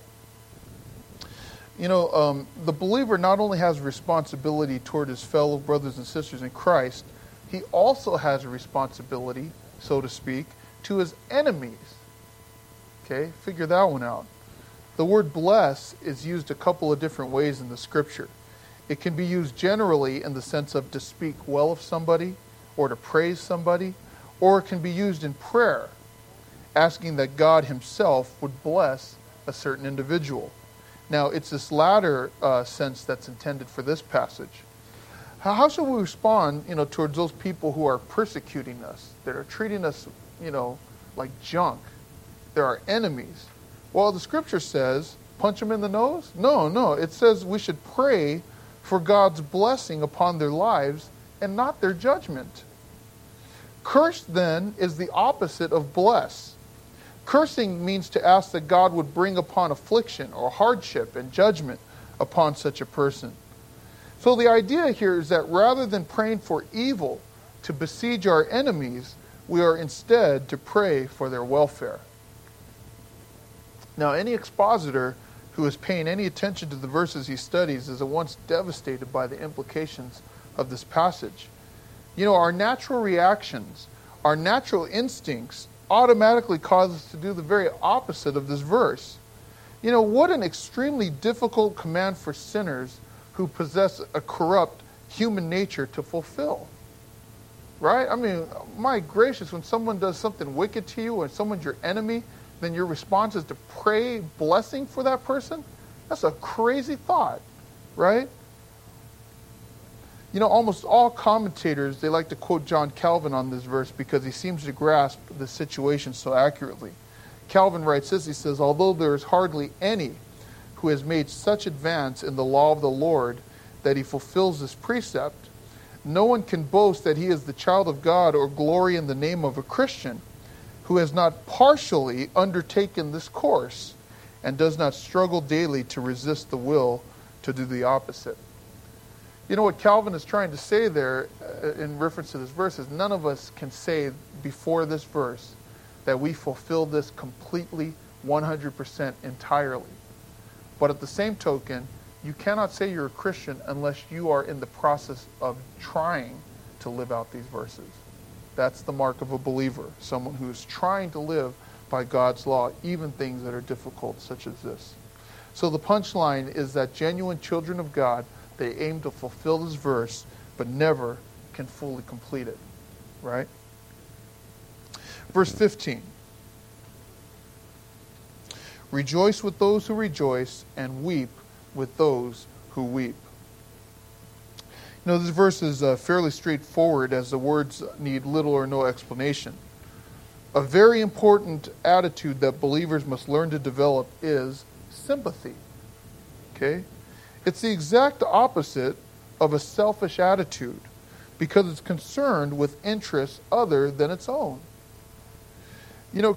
You know, um, the believer not only has a responsibility toward his fellow brothers and sisters in Christ, he also has a responsibility, so to speak, to his enemies. Okay, figure that one out. The word bless is used a couple of different ways in the Scripture. It can be used generally in the sense of to speak well of somebody or to praise somebody, or it can be used in prayer, asking that God Himself would bless a certain individual. Now, it's this latter uh, sense that's intended for this passage. How, how should we respond, you know, towards those people who are persecuting us, that are treating us, you know, like junk? They're our enemies. Well, the scripture says, punch them in the nose? No, no. It says we should pray for God's blessing upon their lives and not their judgment. Cursed, then, is the opposite of bless. Cursing means to ask that God would bring upon affliction or hardship and judgment upon such a person. So the idea here is that rather than praying for evil to besiege our enemies, we are instead to pray for their welfare. Now, any expositor who is paying any attention to the verses he studies is at once devastated by the implications of this passage. You know, our natural reactions, our natural instincts automatically cause us to do the very opposite of this verse. You know, what an extremely difficult command for sinners who possess a corrupt human nature to fulfill. Right? I mean, my gracious, when someone does something wicked to you, or someone's your enemy, then your response is to pray blessing for that person? That's a crazy thought, right? You know, almost all commentators, they like to quote John Calvin on this verse because he seems to grasp the situation so accurately. Calvin writes this, he says, although there is hardly any who has made such advance in the law of the Lord that he fulfills this precept, no one can boast that he is the child of God or glory in the name of a Christian who has not partially undertaken this course and does not struggle daily to resist the will to do the opposite. You know what Calvin is trying to say there uh, in reference to this verse is none of us can say before this verse that we fulfill this completely, one hundred percent entirely. But at the same token, you cannot say you're a Christian unless you are in the process of trying to live out these verses. That's the mark of a believer, someone who is trying to live by God's law, even things that are difficult, such as this. So the punchline is that genuine children of God, they aim to fulfill this verse, but never can fully complete it. Right? Verse fifteen. Rejoice with those who rejoice, and weep with those who weep. You know, this verse is uh, fairly straightforward, as the words need little or no explanation. A very important attitude that believers must learn to develop is sympathy. Okay? It's the exact opposite of a selfish attitude, because it's concerned with interests other than its own. You know,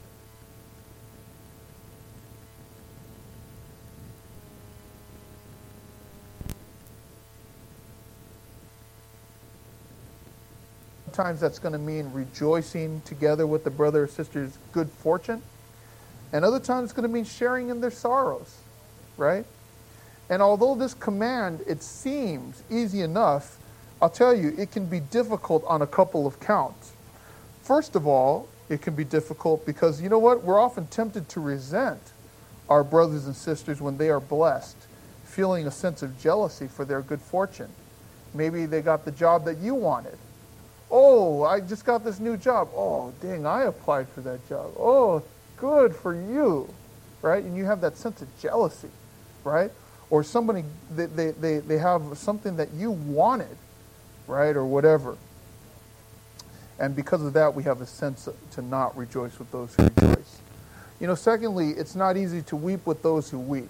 sometimes that's going to mean rejoicing together with the brother or sister's good fortune. And other times it's going to mean sharing in their sorrows, right? And although this command, it seems easy enough, I'll tell you, it can be difficult on a couple of counts. First of all, it can be difficult because, you know what, we're often tempted to resent our brothers and sisters when they are blessed, feeling a sense of jealousy for their good fortune. Maybe they got the job that you wanted. Oh, I just got this new job. Oh, dang, I applied for that job. Oh, good for you, right? And you have that sense of jealousy, right? Or somebody, they, they, they, they have something that you wanted, right, or whatever. And because of that, we have a sense to not rejoice with those who rejoice. You know, secondly, it's not easy to weep with those who weep.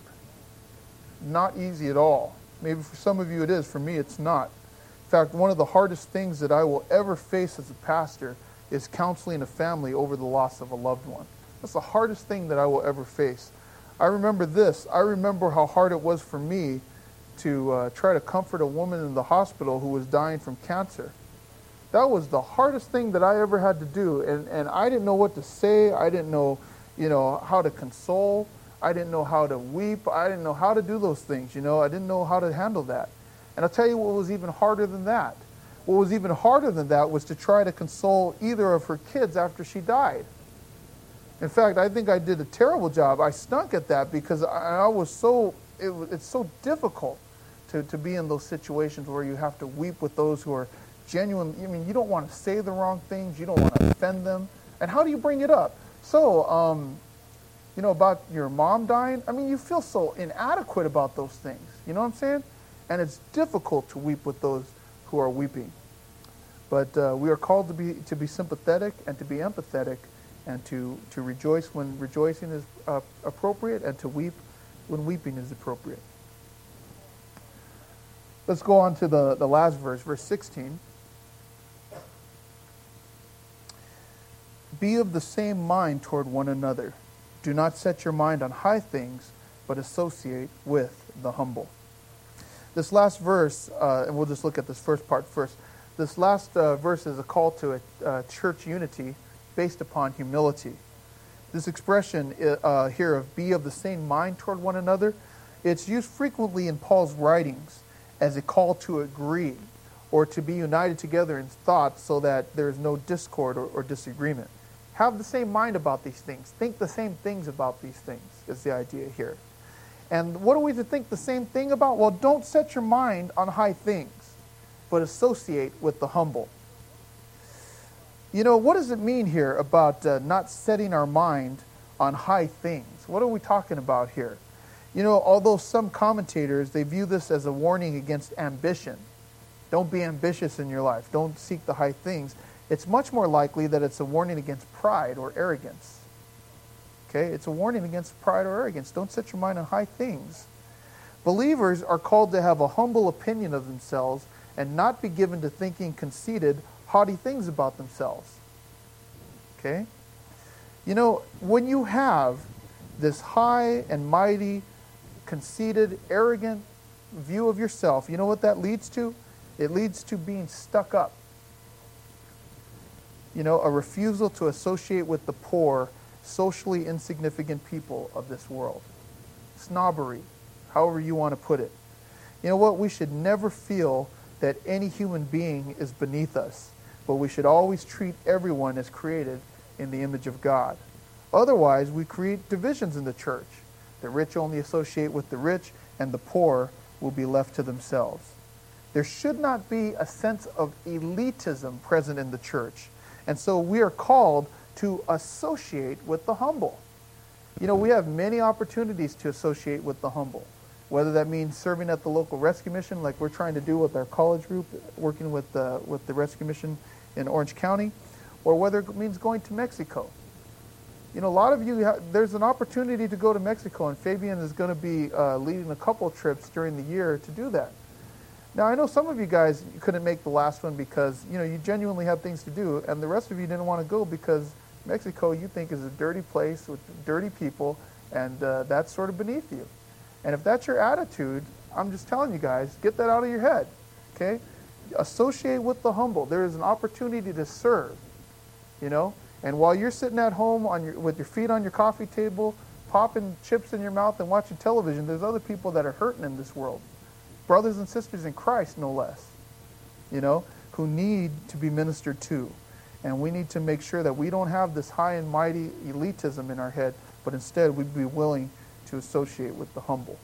Not easy at all. Maybe for some of you it is. For me, it's not. In fact, one of the hardest things that I will ever face as a pastor is counseling a family over the loss of a loved one. That's the hardest thing that I will ever face. I remember this. I remember how hard it was for me to uh, try to comfort a woman in the hospital who was dying from cancer. That was the hardest thing that I ever had to do. And, and I didn't know what to say. I didn't know, you know, how to console. I didn't know how to weep. I didn't know how to do those things, you know. I didn't know how to handle that. And I'll tell you what was even harder than that. What was even harder than that was to try to console either of her kids after she died. In fact, I think I did a terrible job. I stunk at that because I, I was so, it, it's so difficult to, to be in those situations where you have to weep with those who are genuine. I mean, you don't want to say the wrong things. You don't want to offend them. And how do you bring it up? So, um, you know, about your mom dying, I mean, you feel so inadequate about those things. You know what I'm saying? And it's difficult to weep with those who are weeping. But uh, we are called to be to be sympathetic and to be empathetic, and to, to rejoice when rejoicing is uh, appropriate, and to weep when weeping is appropriate. Let's go on to the, the last verse, verse sixteen. Be of the same mind toward one another. Do not set your mind on high things, but associate with the humble. This last verse, uh, and we'll just look at this first part first. This last uh, verse is a call to a uh, church unity based upon humility. This expression uh, here of be of the same mind toward one another, it's used frequently in Paul's writings as a call to agree or to be united together in thought so that there is no discord or, or disagreement. Have the same mind about these things. Think the same things about these things is the idea here. And what are we to think the same thing about? Well, don't set your mind on high things, but associate with the humble. You know, what does it mean here about uh, not setting our mind on high things? What are we talking about here? You know, although some commentators, they view this as a warning against ambition. Don't be ambitious in your life. Don't seek the high things. It's much more likely that it's a warning against pride or arrogance. Okay? It's a warning against pride or arrogance. Don't set your mind on high things. Believers are called to have a humble opinion of themselves and not be given to thinking conceited, haughty things about themselves. Okay? You know, when you have this high and mighty, conceited, arrogant view of yourself, you know what that leads to? It leads to being stuck up. You know, a refusal to associate with the poor, socially insignificant people of this world. Snobbery, however you want to put it. You know what? We should never feel that any human being is beneath us, but we should always treat everyone as created in the image of God. Otherwise, we create divisions in the church. The rich only associate with the rich, and the poor will be left to themselves. There should not be a sense of elitism present in the church. And so we are called to associate with the humble. You know, we have many opportunities to associate with the humble, whether that means serving at the local rescue mission like we're trying to do with our college group, working with the, with the rescue mission in Orange County, or whether it means going to Mexico. You know, a lot of you, ha- there's an opportunity to go to Mexico, and Fabian is going to be uh, leading a couple trips during the year to do that. Now, I know some of you guys couldn't make the last one because, you know, you genuinely have things to do, and the rest of you didn't want to go because Mexico you think is a dirty place with dirty people, and uh, that's sort of beneath you. And if that's your attitude, I'm just telling you guys, get that out of your head, okay? Associate with the humble. There is an opportunity to serve, you know? And while you're sitting at home on your, with your feet on your coffee table, popping chips in your mouth and watching television, there's other people that are hurting in this world. Brothers and sisters in Christ, no less, you know, who need to be ministered to. And we need to make sure that we don't have this high and mighty elitism in our head, but instead we'd be willing to associate with the humble.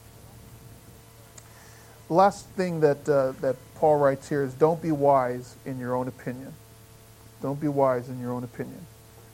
The last thing that, uh, that Paul writes here is don't be wise in your own opinion. Don't be wise in your own opinion.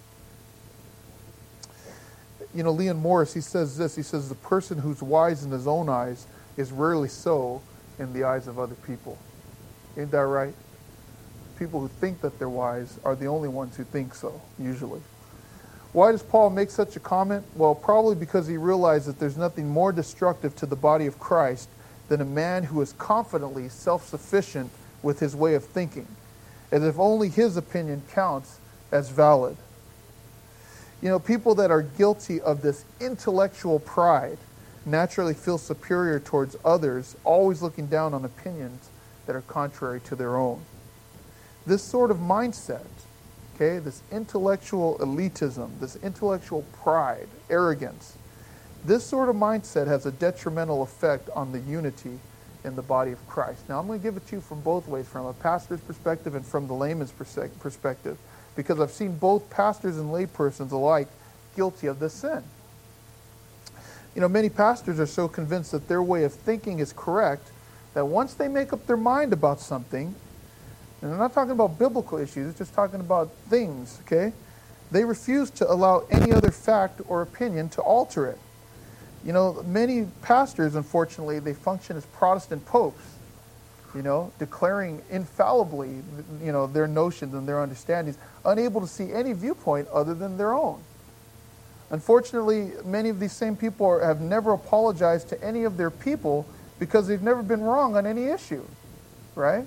You know, Leon Morris, he says this, he says, the person who's wise in his own eyes is rarely so in the eyes of other people. Ain't that right? People who think that they're wise are the only ones who think so, usually. Why does Paul make such a comment? Well, probably because he realized that there's nothing more destructive to the body of Christ than a man who is confidently self-sufficient with his way of thinking, as if only his opinion counts as valid. You know, people that are guilty of this intellectual pride naturally feel superior towards others, always looking down on opinions that are contrary to their own. This sort of mindset, okay, this intellectual elitism, this intellectual pride, arrogance, this sort of mindset has a detrimental effect on the unity in the body of Christ. Now, I'm going to give it to you from both ways, from a pastor's perspective and from the layman's perspective, because I've seen both pastors and laypersons alike guilty of this sin. You know, many pastors are so convinced that their way of thinking is correct that once they make up their mind about something, and I'm not talking about biblical issues, it's just talking about things, okay? They refuse to allow any other fact or opinion to alter it. You know, many pastors, unfortunately, they function as Protestant popes you know, declaring infallibly, you know, their notions and their understandings, unable to see any viewpoint other than their own. Unfortunately, many of these same people are, have never apologized to any of their people because they've never been wrong on any issue, right?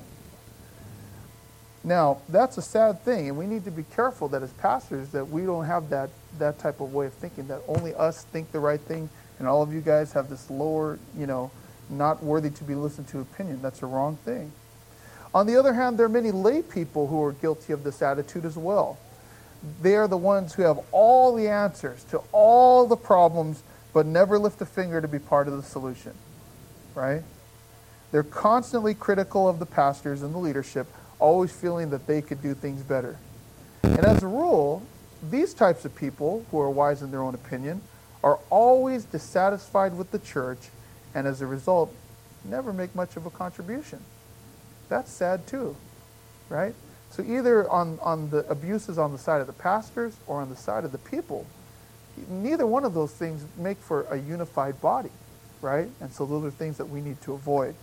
Now, that's a sad thing, and we need to be careful that as pastors that we don't have that, that type of way of thinking, that only us think the right thing, and all of you guys have this lower, you know, not worthy to be listened to opinion. That's a wrong thing. On the other hand, there are many lay people who are guilty of this attitude as well. They are the ones who have all the answers to all the problems, but never lift a finger to be part of the solution, right? They're constantly critical of the pastors and the leadership, always feeling that they could do things better. And as a rule, these types of people, who are wise in their own opinion, are always dissatisfied with the church, and as a result, never make much of a contribution. That's sad too, right? So either on, on the abuses on the side of the pastors or on the side of the people, neither one of those things make for a unified body, right? And so those are things that we need to avoid.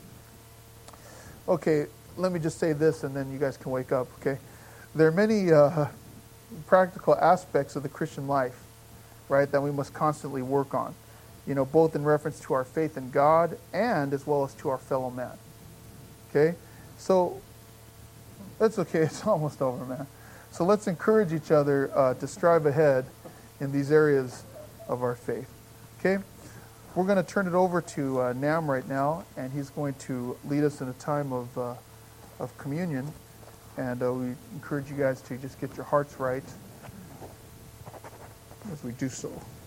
Okay, let me just say this and then you guys can wake up, okay? There are many uh, practical aspects of the Christian life, right, that we must constantly work on, you know, both in reference to our faith in God and as well as to our fellow man. Okay? So, that's okay. It's almost over, man. So let's encourage each other uh, to strive ahead in these areas of our faith. Okay? We're going to turn it over to uh, Nam right now, and he's going to lead us in a time of, uh, of communion. And uh, we encourage you guys to just get your hearts right as we do so.